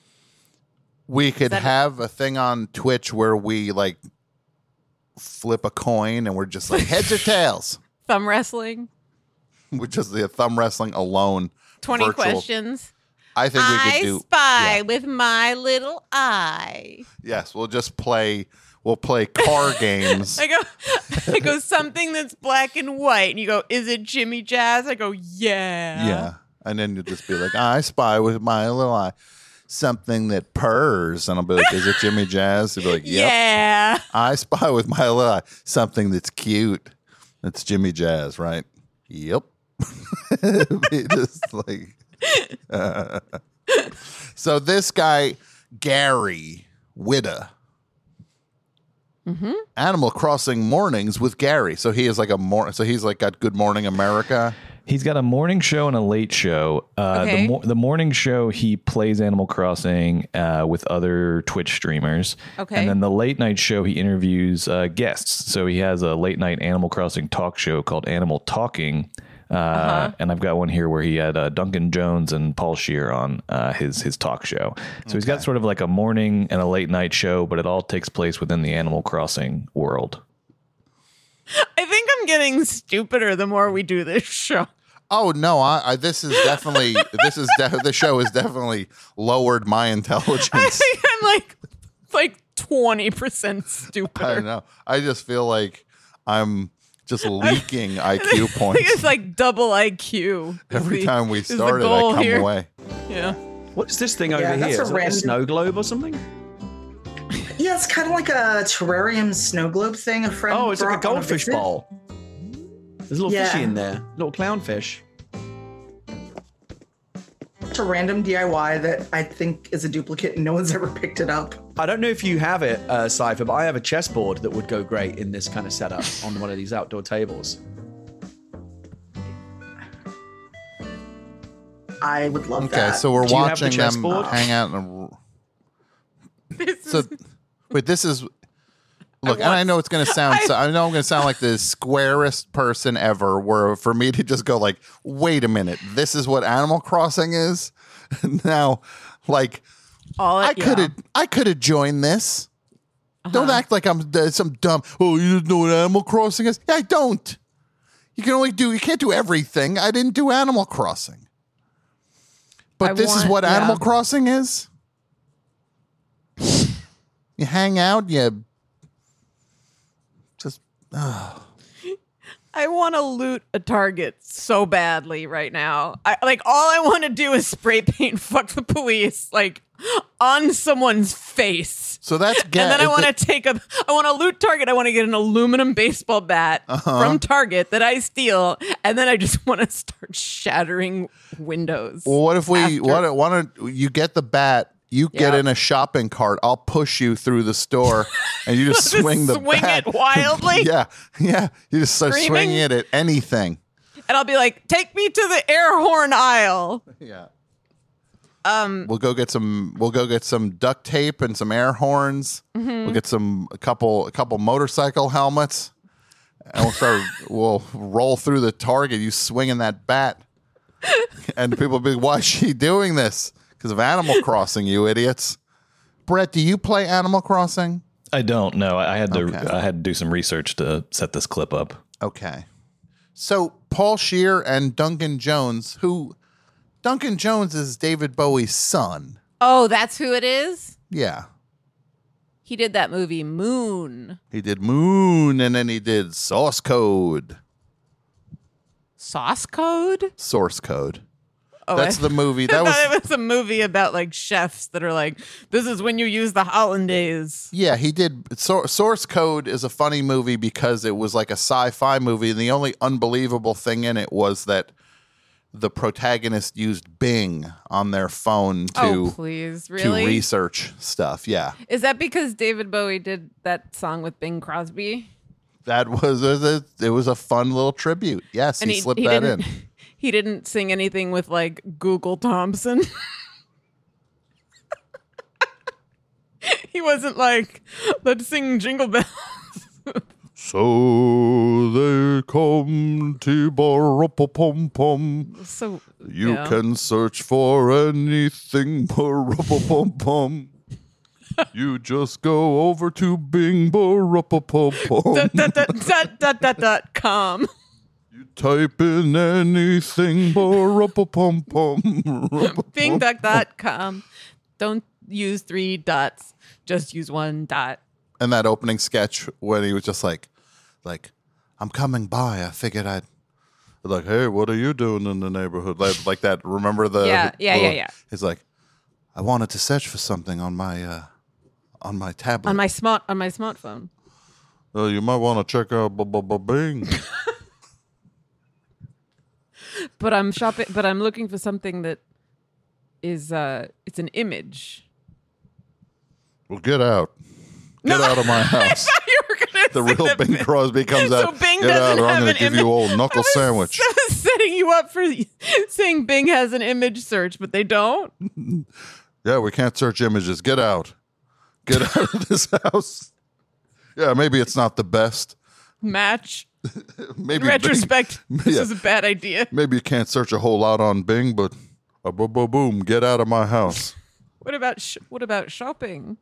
We could that- have a thing on Twitch where we like flip a coin and we're just like heads or tails. Thumb wrestling? We're just the thumb wrestling alone. twenty virtual. questions. I think we could I do. spy yeah. with my little eye. Yes, we'll just play. We'll play car games. I go, I go something that's black and white, and you go, is it Jimmy Jazz? I go, yeah. Yeah, and then you'll just be like, I spy with my little eye something that purrs, and I'll be like, is it Jimmy Jazz? You'll be like, yep. Yeah. I spy with my little eye something that's cute. That's Jimmy Jazz, right? Yep. Be just like. Uh, so this guy Gary Whitta, Mm-hmm. Animal Crossing mornings with Gary. So he is like a more. So he's like got Good Morning America. He's got a morning show and a late show. Uh, Okay. the, mo- the morning show, he plays Animal Crossing uh, with other Twitch streamers. Okay. And then the late night show, he interviews uh, guests. So he has a late night Animal Crossing talk show called Animal Talking. Uh, Uh-huh. And I've got one here where he had uh, Duncan Jones and Paul Scheer on uh, his his talk show. So he's got sort of like a morning and a late night show, but it all takes place within the Animal Crossing world. I think I'm getting stupider the more we do this show. Oh no! I, I this is definitely this is de- the show has definitely lowered my I intelligence. think I'm like like twenty percent I stupider. know. I just feel like I'm just leaking I Q I think points it's like double I Q. is every the- time we is the started. I goal come here. away. Yeah. What's this thing over Yeah, that's here? a Is it like a random- snow globe or something? Yeah, it's kind of like a terrarium snow globe thing. A friend. Oh, it's like a brought on goldfish visit. bowl. There's a little Yeah. fishy in there, little clownfish. It's a random D I Y that I think is a duplicate and no one's ever picked it up. I don't know if you have it, uh, Cypher, but I have a chessboard that would go great in this kind of setup on one of these outdoor tables. I would love Okay, that. so we're Do you have watching the them chessboard? hang out in a. This So, is, wait, this is. Look, and I know it's going to sound. so, I know I'm going to sound like the squarest person ever. Where for me to just go like, wait a minute, this is what Animal Crossing is. Now, like, all I yeah. could have, I could have joined this. Don't act like I'm uh, some dumb. Oh, you don't know what Animal Crossing is? Yeah, I don't. You can only do. You can't do everything. I didn't do Animal Crossing. But I this is want- what yeah. Animal Crossing is. You hang out. You just. I I want to loot a Target so badly right now. I like all I want to do is spray paint "fuck the police" like on someone's face. So that's ga- and then I is want to it- take a. I want to loot Target. I want to get an aluminum baseball bat Uh-huh. from Target that I steal, and then I just want to start shattering windows. Well, what if we after. what why don't you get the bat? You get Yeah. in a shopping cart. I'll push you through the store, and you just Just swing the swing bat it wildly? yeah, yeah. You just start Screaming? swinging it at anything. And I'll be like, "Take me to the air horn aisle." Yeah. Um. We'll go get some. We'll go get some duct tape and some air horns. Mhm. We'll get some a couple a couple motorcycle helmets, and we'll start. we'll roll through the Target. You swinging that bat, and people will be, "Why is she doing this? Because of Animal Crossing, you idiots." Brett, do you play Animal Crossing? I don't know. I had to Okay. I had to do some research to set this clip up. Okay. So Paul Scheer and Duncan Jones, who Duncan Jones is David Bowie's son. Oh, that's who it is? Yeah. He did that movie Moon. He did Moon, and then he did Source Code. Sauce Code? Source Code. Oh, That's I- the movie. I That was thought it was a movie about like chefs that are like, this is when you use the hollandaise. Yeah, he did. Sor- Source Code is a funny movie because it was like a sci-fi movie, and the only unbelievable thing in it was that the protagonist used Bing on their phone to Oh, please. Really? to research stuff. Yeah, Is that because David Bowie did that song with Bing Crosby? that was a, it was a fun little tribute. Yes, he, slipped that in. didn't, He didn't sing anything with like Google Thompson. He wasn't like, let's sing Jingle Bells. So they come to pom pom. So You yeah. can search for anything pom pom. You just go over to Bing pom pom. dot, dot, dot, dot, dot, dot, dot, com. Type in anything pom pom. Bing dot dot com. Don't use three dots. Just use one dot. And that opening sketch when he was just like, like, I'm coming by. I figured I'd like, hey, what are you doing in the neighborhood? Like, like that. Remember the Yeah, yeah, yeah, little- yeah. He's like, I wanted to search for something on my uh, on my tablet. On my smart on my smartphone. Oh, you might want to check out b- b- b- Bing. But I'm shopping but I'm looking for something that is uh it's an image. Well, get out. Get out of my house. The real Bing Crosby comes So out. Bing Get out, doesn't or I'm have going an to give image. you old knuckle sandwich. I was setting you up for saying Bing has an image search, but they don't. Yeah, we can't search images. Get out. Get out of this house. Yeah, maybe it's not the best. Match. Maybe In retrospect, Bing- this yeah. is a bad idea. Maybe you can't search a whole lot on Bing, but uh, bo- bo- boom, get out of my house. What about sh- what about shopping?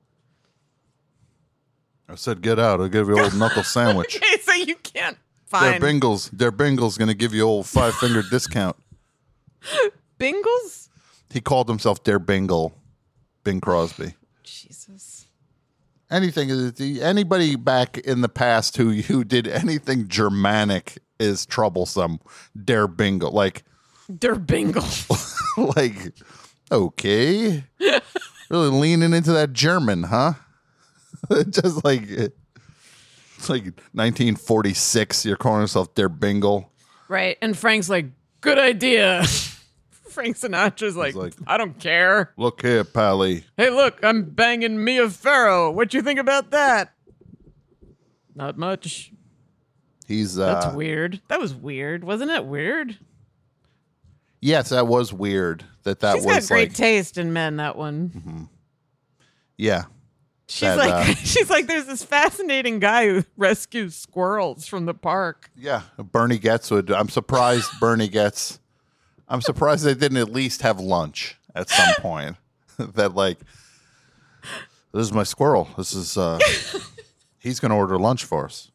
I said, get out. I'll give you old knuckle sandwich. Okay, so you can't Their find Bingles, their Bingles going to give you old five finger discount. Bingles? He called himself Der Bingle, Bing Crosby. Jesus. Anything, anybody back in the past who who did anything Germanic is troublesome. Der Bingle, like, Der Bingle. like, okay, really leaning into that German, huh? Just like it's like nineteen forty-six. You're calling yourself Der Bingle. Right. And Frank's like, good idea. Frank Sinatra's like, like- I don't care. Look here, Pally. Hey, look, I'm banging Mia Farrow. What you think about that? Not much. He's uh, That's weird. That was weird. Wasn't it weird? yes, that was weird. That that She's was got great like, taste in men, that one. yeah. She's That, like, uh, she's like, there's this fascinating guy who rescues squirrels from the park. Yeah, Bernie Getz would. I'm surprised Bernie Getz. I'm surprised they didn't at least have lunch at some point. That like, this is my squirrel. This is uh, he's gonna order lunch for us.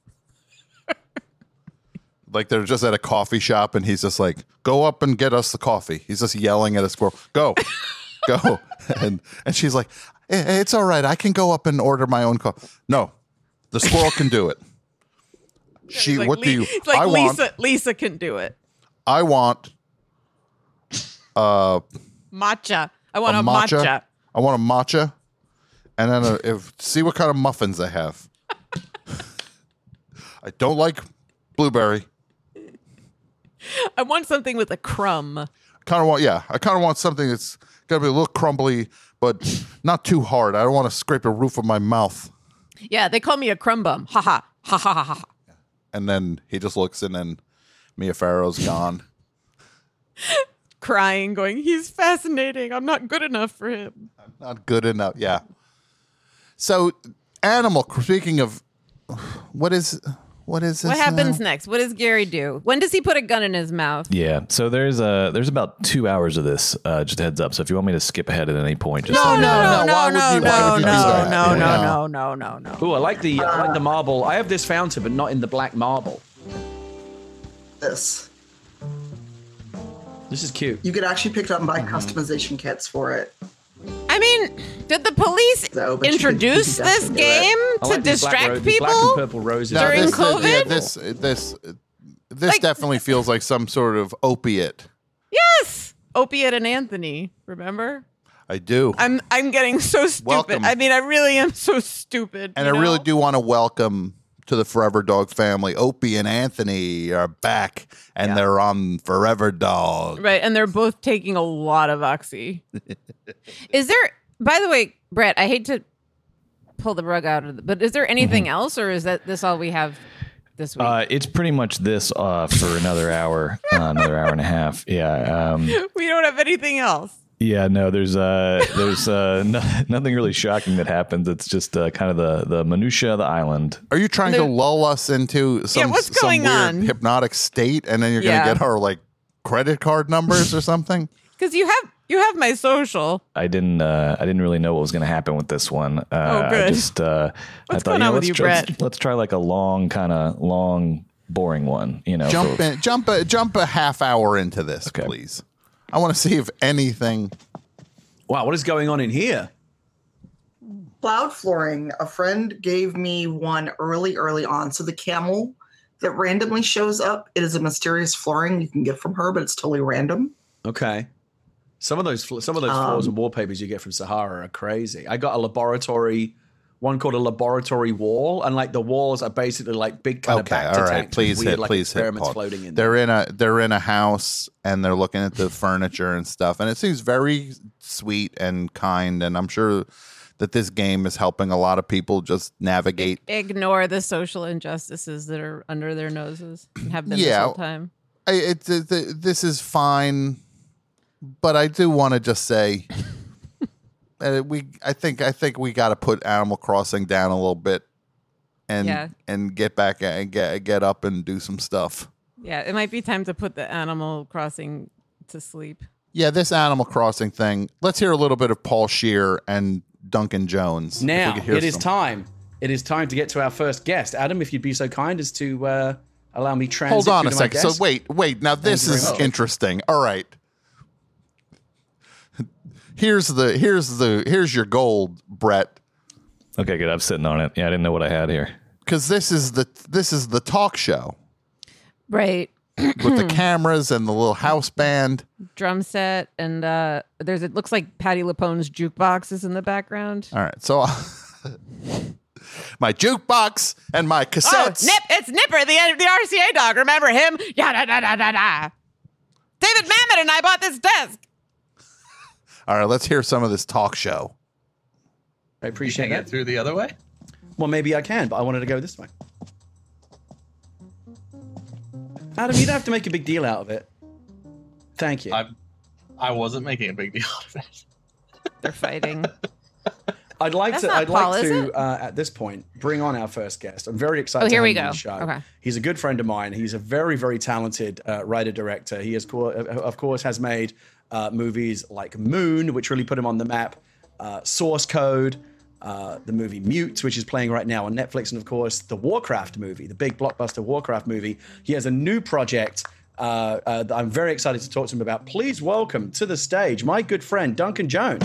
Like they're just at a coffee shop and he's just like, go up and get us the coffee. He's just yelling at a squirrel, go, go, and and she's like, "Eh, it's all right. I can go up and order my own coffee. No, the squirrel can do it. She. It's like what Le- do you? It's like I Lisa. want. Lisa can do it. I want. Uh, Matcha. I want a, a matcha. matcha. I want a matcha, and then a, if see what kind of muffins they have. I don't like blueberry. I want something with a crumb. Kind of want, yeah. I kind of want something that's gonna be a little crumbly, but not too hard. I don't want to scrape the roof of my mouth. Yeah, they call me a crumb bum. Ha ha ha ha ha ha. And then he just looks, and then Mia Farrow's gone. Crying, going, he's fascinating. I'm not good enough for him. Not good enough. Yeah. So, animal. Speaking of, what is what is this? What happens now? next? What does Gary do? When does he put a gun in his mouth? Yeah, so there's uh there's about two hours of this. Uh, just a heads up. So if you want me to skip ahead at any point, just No, let me no, know. no, Why no, would you- no, why no, would you no, do that? no, no, Yeah. no, no, no, no. Ooh, I like the I like the marble. I have this fountain, but not in the black marble. This. This is cute. You could actually pick it up and Mm-hmm. buy customization kits for it. I mean, did the police So, but you introduce could- you could this definitely do it. game I to like these black distract ro- these black and people? purple roses. No, During this, COVID? Yeah, this this this Like- definitely feels like some sort of opiate. Yes, Opiate and Anthony. Remember? I do, I'm I'm getting so stupid. Welcome. I mean, I really am so stupid. and you I really know? do want to welcome to the Forever Dog family. Opie and Anthony are back, and Yeah. they're on Forever Dog. Right, and they're both taking a lot of oxy. Is there? By the way, Brett, I hate to pull the rug out of the, but is there anything Mm-hmm. else, or is that this all we have this week? Uh, it's pretty much this uh, for another hour, uh, another hour and a half. Yeah. Um, we don't have anything else. Yeah, no, there's uh, there's uh, no, nothing really shocking that happens. It's just uh, kind of the the minutia of the island. Are you trying to The- lull us into some, what's some going weird on? hypnotic state, and then you're Yeah. going to get our like credit card numbers or something? Because you have you have my social. I didn't uh, I didn't really know what was going to happen with this one. Uh, Oh, good. I just uh, I What's thought, going you know, on with let's you, try, Brett? Let's, let's try like a long kind of long boring one. You know, Jump for- in, jump a jump a half hour into this, Okay. please. I want to see if anything. Wow, what is going on in here? Cloud flooring. A friend gave me one early, early on. So the camel that randomly shows up, it is a mysterious flooring you can get from her, but it's totally random. Okay. Some of those fl- some of those Um, floors and wallpapers you get from Sahara are crazy. I got a laboratory, one called a laboratory wall, and like the walls are basically like big kind Okay, of bacta all right. tanks Please with weird, hit, like, please hit. experiments pause. floating in They're there. in a they're in a house, and they're looking at the furniture and stuff, and it seems very sweet and kind. And I'm sure that this game is helping a lot of people just navigate. Ignore the social injustices that are under their noses and have been this Yeah. whole time. I, it, it, it- this is fine, but I do want to just say, uh, we I think I think we got to put Animal Crossing down a little bit, and Yeah. and get back and get get up and do some stuff. Yeah, it might be time to put the Animal Crossing to sleep. Yeah, this Animal Crossing thing. Let's hear a little bit of Paul Scheer and Duncan Jones. if we Now could hear it is some. time. It is time to get to our first guest, Adam. If you'd be so kind as to uh, allow me transit. Hold on through a to my second. So desk. wait, wait. Now this you very is much. interesting. All right. Here's the here's the here's your gold, Brett. Okay, good. I'm sitting on it. Yeah, I didn't know what I had here. Because this is the this is the talk show Right. with the cameras and the little house band. Drum set and uh there's it looks like Patty LuPone's jukebox is in the background. All right, so my jukebox and my Oh, cassettes. Nip! It's Nipper, the the R C A dog. Remember him? Yeah, da da da da da. David Mamet and I bought this desk. All right, let's hear some of this talk show. I appreciate Can't it. get through the other way. Well, maybe I can, but I wanted to go this way. Adam, you don't have to make a big deal out of it. Thank you. I, I wasn't making a big deal out of it. They're fighting. I'd like That's to. not I'd Paul, like is to it? uh, at this point bring on our first guest. I'm very excited. Oh, here to we have him on go. the show. Okay. He's a good friend of mine. He's a very, very talented uh, writer director. He has, co- of course, has made uh, movies like Moon, which really put him on the map. Uh, Source Code, uh, the movie Mute, which is playing right now on Netflix, and of course the Warcraft movie, the big blockbuster Warcraft movie. He has a new project. Uh, uh, that I'm very excited to talk to him about. Please welcome to the stage my good friend Duncan Jones.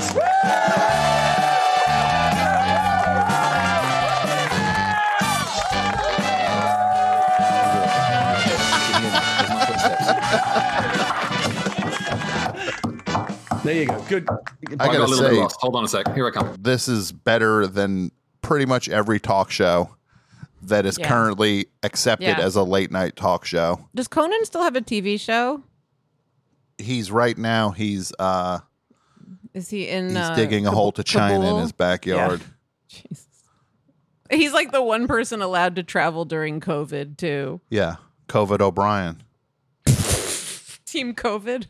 There you go. Good. I I got gotta a little say, bit lost. Hold on a sec. Here I come. this is better than pretty much every talk show that is Yeah. currently accepted Yeah. as a late night talk show. Does Conan still have a T V show? He's right now. He's uh, Is he in? he's uh, digging a Kab- hole to China in Kabul? his backyard. Yeah. Jesus. He's like the one person allowed to travel during COVID too. Yeah, COVID O'Brien. Team COVID.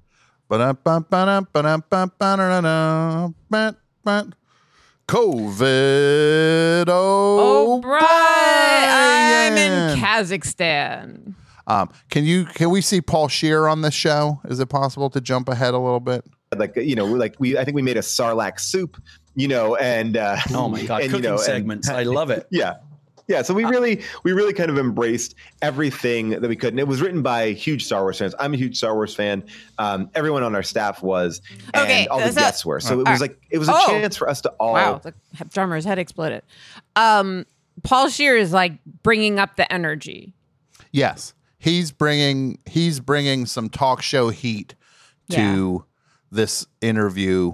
COVID O'Brien. I'm in O'Brien. Kazakhstan. Um, can you can we see Paul Scheer on this show? Is it possible to jump ahead a little bit? Like, you know, like we, I think we made a sarlacc soup, you know, and uh, Oh my God, and, cooking you know, and- segments. I love it. Yeah. Yeah, so we really, we really kind of embraced everything that we could, and it was written by huge Star Wars fans. I'm a huge Star Wars fan. Um, everyone on our staff was, and Okay, all the so- guests were. So it all was right. like it was a Oh. chance for us to all. Wow, the drummer's head exploded. Um, Paul Scheer is like bringing up the energy. Yes, he's bringing he's bringing some talk show heat to this interview,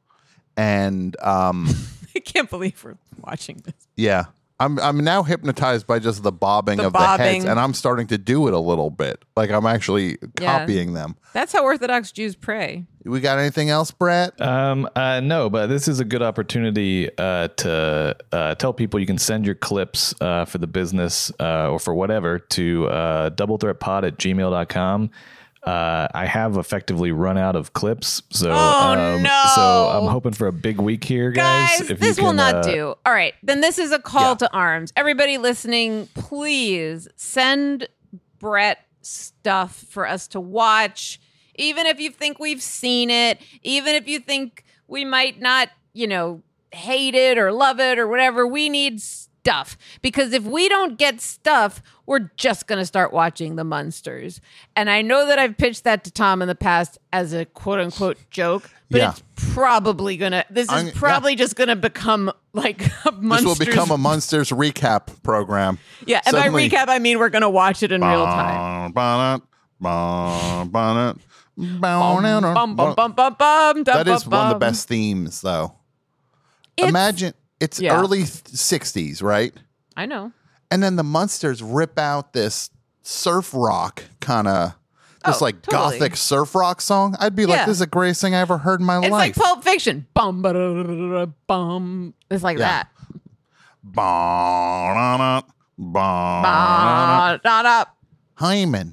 and um, I can't believe we're watching this. yeah, I'm I'm now hypnotized by just the bobbing The of the heads, bobbing. and I'm starting to do it a little bit. Like I'm actually Yeah. copying them. That's how Orthodox Jews pray. We got anything else, Brett? Um, uh, no, but this is a good opportunity uh, to uh, tell people you can send your clips uh, for the business uh, or for whatever to uh, doublethreatpod at gmail dot com. Uh, I have effectively run out of clips, so Oh, um, no. so I'm hoping for a big week here, guys. Guys, If this you will can, not uh, do. All right, then this is a call to arms. Everybody listening, please send Brett stuff for us to watch. Even if you think we've seen it, even if you think we might not, you know, hate it or love it or whatever, we need stuff. Because if we don't get stuff, we're just going to start watching The Munsters. And I know that I've pitched that to Tom in the past as a quote unquote joke, but Yeah. it's probably going to, this is I'm- probably just going to become like a This Munsters. will become a Munsters recap program. Yeah, and Suddenly- by recap, I mean we're going to watch it in real time. Bum, bum, bum, Bum, bum, bum, bum, bum, bum, That is bum, one of the bum. best themes, though. It's- Imagine it's yeah. early sixties, right? I know. And then the Munsters rip out this surf rock kind of, this Oh, like totally. gothic surf rock song. I'd be like, Yeah. this is the greatest thing I ever heard in my It's life. like Pulp Fiction. Bum, ba-da-da-da-da, bum. It's like Yeah. that. Ba-da-da, ba-da-da. Ba-da-da. Hyman.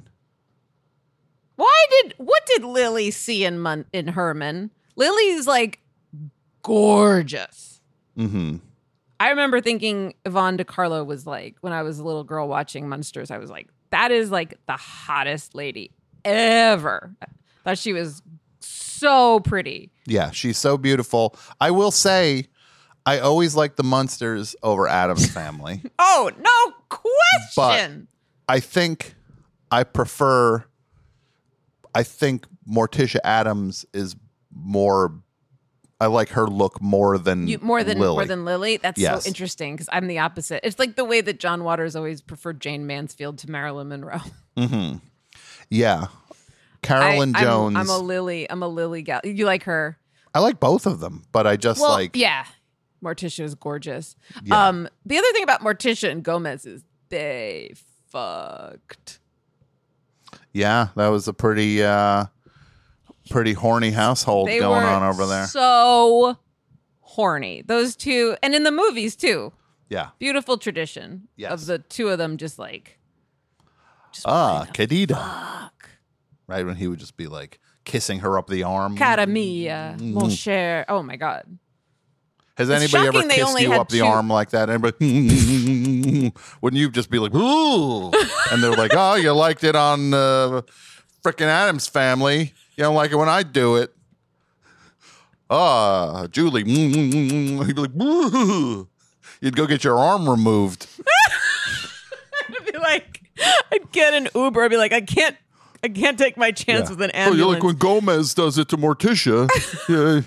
Why did what did Lily see in Mon- in Herman? Lily's like gorgeous. Mm-hmm. I remember thinking Yvonne DiCarlo was like, when I was a little girl watching Munsters, I was like, that is like the hottest lady ever. I thought she was so pretty. Yeah, she's so beautiful. I will say, I always liked the Munsters over Addams Family. Oh, no question. I think I prefer. I think Morticia Addams is more. I like her look more than You, more than Lily. more than Lily. That's Yes. so interesting because I'm the opposite. It's like the way that John Waters always preferred Jane Mansfield to Marilyn Monroe. Mm-hmm. Yeah, Carolyn I, I'm- Jones. I'm, a Lily. I'm a Lily gal. You like her? I like both of them, but I just well, like. yeah. Morticia is gorgeous. Yeah. Um, the other thing about Morticia and Gomez is they fucked. Yeah, that was a pretty, uh, pretty horny household They going were on over there. So horny. Those two, and in the movies too. Yeah. Beautiful tradition Yes. of the two of them just like Ah, Cadida. Right when he would just be like kissing her up the arm. cara mia, Mm. mon cher. Oh my God. Has It's anybody ever shocking they kissed only you had up the two- arm like that? Anybody? Wouldn't you just be like, ooh? And they're like, oh, you liked it on uh, frickin' Addams Family. You don't like it when I do it. Ah, Julie. He'd be like, ooh. You'd go get your arm removed. I'd be like, I'd get an Uber. I'd be like, I can't, I can't take my chance with an Oh, you ambulance. like when Gomez does it to Morticia. Yeah.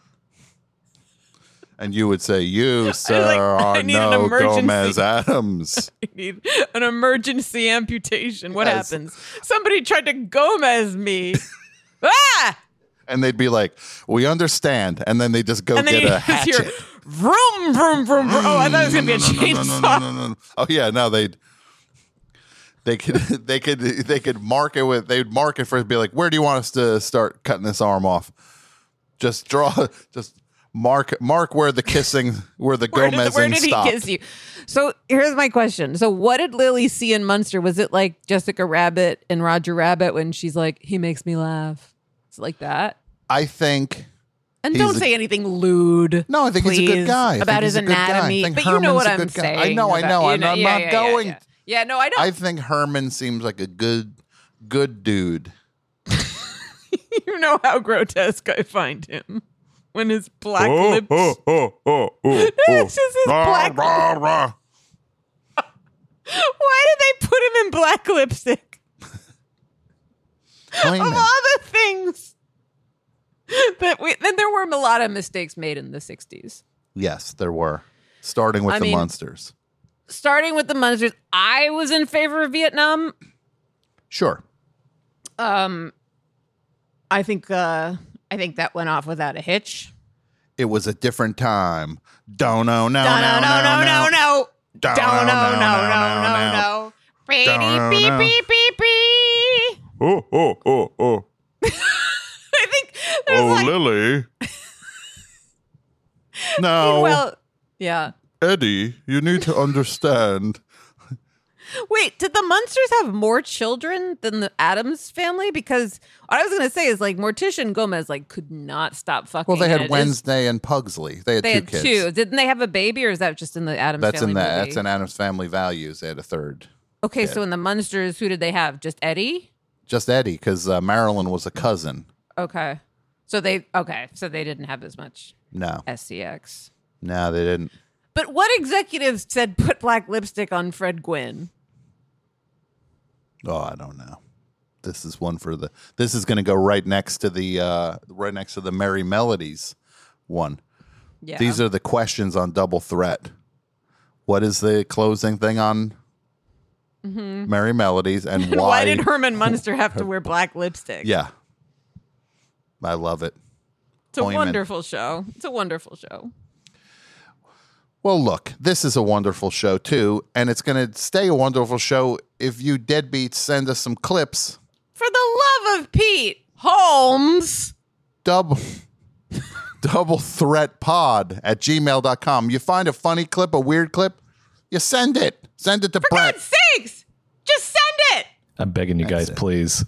And you would say, you, sir, like, I are need an no emergency. Gomez Adams. I need an emergency amputation. What Yes. happens? Somebody tried to Gomez me. Ah! And they'd be like, we understand. And then they just go And then get you a just hatchet. hear vroom, vroom, vroom, vroom. Oh, I thought it was going to be a chainsaw. No, no, no, no. Oh yeah, no, they'd they could they could they could mark it with they'd mark it first, be like, where do you want us to start cutting this arm off? Just draw, just mark mark where the kissing, where the Where did, Gomezing where did he stopped. kiss you? So here's my question. So what did Lily see in Munster? Was it like Jessica Rabbit and Roger Rabbit when she's like, he makes me laugh? It's like that. I think. And he's don't a- say anything lewd. No, I think he's a good please, guy. I about think his he's a good guy. I anatomy. think But you know Herman's what a I'm good guy. saying. I know, I about- know. you I'm, I'm yeah, not yeah, going. Yeah, yeah. yeah, no, I don't. I think Herman seems like a good, good dude. You know how grotesque I find him when his black lips. oh, oh, oh, It's just his black. Why did they put him in black lipstick? Of all the things that we, then there were a lot of mistakes made in the sixties. Yes, there were. Starting with I the mean- Munsters. Starting with the Munsters, I was in favor of Vietnam. Sure. Um, I think uh, I think that went off without a hitch. It was a different time. Don't know, no, No, no, no, no, no, no, no. Don't No, no, know, no, no, no, no. Beep, Don't beep, know. beep, beep, beep. Oh, oh, oh, oh. I think there's Oh, like, Lily. No. well, yeah. Eddie, you need to understand. Wait, did the Munsters have more children than the Addams family? Because what I was going to say is like Morticia and Gomez like could not stop fucking. Well, they and had it is- Wednesday and Pugsley. They had They two had kids. two. Didn't they have a baby, or is that just in the Addams That's family in the movie? that's in Adam's Family Values. They had a third. Okay, kid. so in the Munsters, who did they have? Just Eddie? Just Eddie, because uh, Marilyn was a cousin. Okay. So they okay, so they didn't have as much No, S C X. no, they didn't. But what executives said put black lipstick on Fred Gwynn? Oh, I don't know. This is one for the. This is going to go right next to the uh, right next to the Merry Melodies one. Yeah. These are the questions on Double Threat. What is the closing thing on Mhm. Merry Melodies, and why? Why did Herman Munster have to wear black lipstick? Yeah, I love it. It's a Hoyman. wonderful show. It's a wonderful show. Well, look, this is a wonderful show too, and it's going to stay a wonderful show if you deadbeats send us some clips. For the love of Pete Holmes. Double double threat pod at gmail dot com. You find a funny clip, a weird clip, you send it. Send it to For Brett. God's sakes, just send it. I'm begging you guys, please.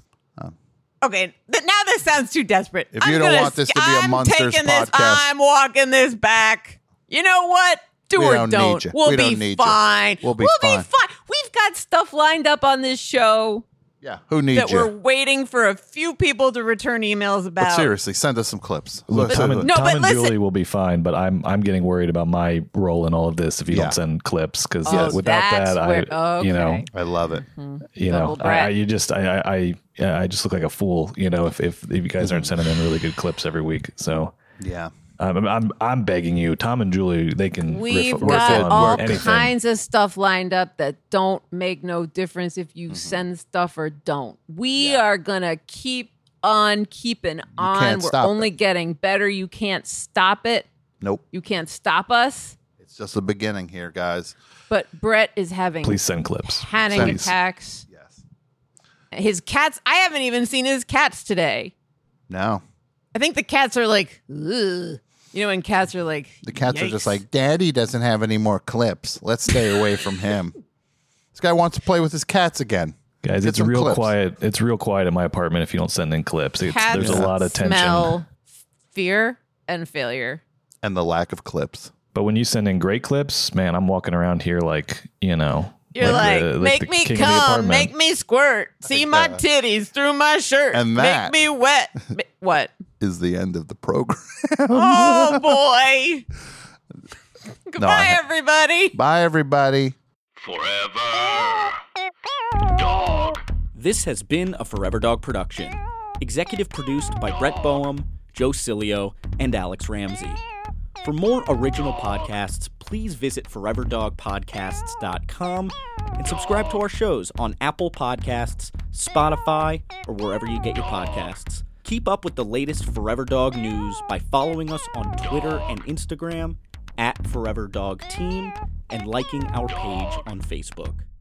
Okay, th- now this sounds too desperate. If you I'm don't gonna want this to be a I'm Munsters taking this, podcast. I'm walking this back. You know what? Do We or don't don't. need you. We'll We be don't need you. fine. We'll be we'll fine. be fine. We've got stuff lined up on this show Yeah, who needs that you? we're waiting for a few people to return emails about. But seriously, send us some clips. Look, Look, Tom and, No, Tom but and listen- Julie will be fine, but I'm I'm getting worried about my role in all of this if you Yeah. don't send clips because Oh, without that's that, where- I you know okay. I love it. you know Double I, I Brett. you just I I I, yeah, I just look like a fool you know if if, if you guys aren't sending in really good clips every week. So Yeah. um, I'm I'm I'm begging you, Tom and Julie, they can We've riff, riff got on all anything. kinds of stuff lined up that don't make no difference if Mm-hmm. you send stuff or don't. We are gonna keep on keeping on. can't We're stop only it. getting better. You can't stop it. Nope. You can't stop us. It's just the beginning here, guys. But Brett is having Please send clips. panic Please. attacks. Yes. His cats. I haven't even seen his cats today. No. I think the cats are like, ugh. You know, when cats are like, The cats are just yikes. like, Daddy doesn't have any more clips. Let's stay away from him. This guy wants to play with his cats again. Guys, Get it's some real clips. quiet. It's real quiet in my apartment if you don't send in clips. It's, cats there's a lot of tension. smell fear and failure. And the lack of clips. But when you send in great clips, man, I'm walking around here like, you know. You're like, the- make the me king of the come, apartment. make me squirt, see my uh, titties through my shirt, and that- make me wet. Ma- what? Is the end of the program. Oh boy! Goodbye, I- everybody. Bye, everybody. This has been a Forever Dog production. Executive produced by Brett Boehm, Joe Cilio, and Alex Ramsey. For more original podcasts, please visit forever dog podcasts dot com and subscribe to our shows on Apple Podcasts, Spotify, or wherever you get your podcasts. Keep Keep up with the latest Forever Dog news by following us on Twitter and Instagram at Forever Dog Team and liking our page on Facebook.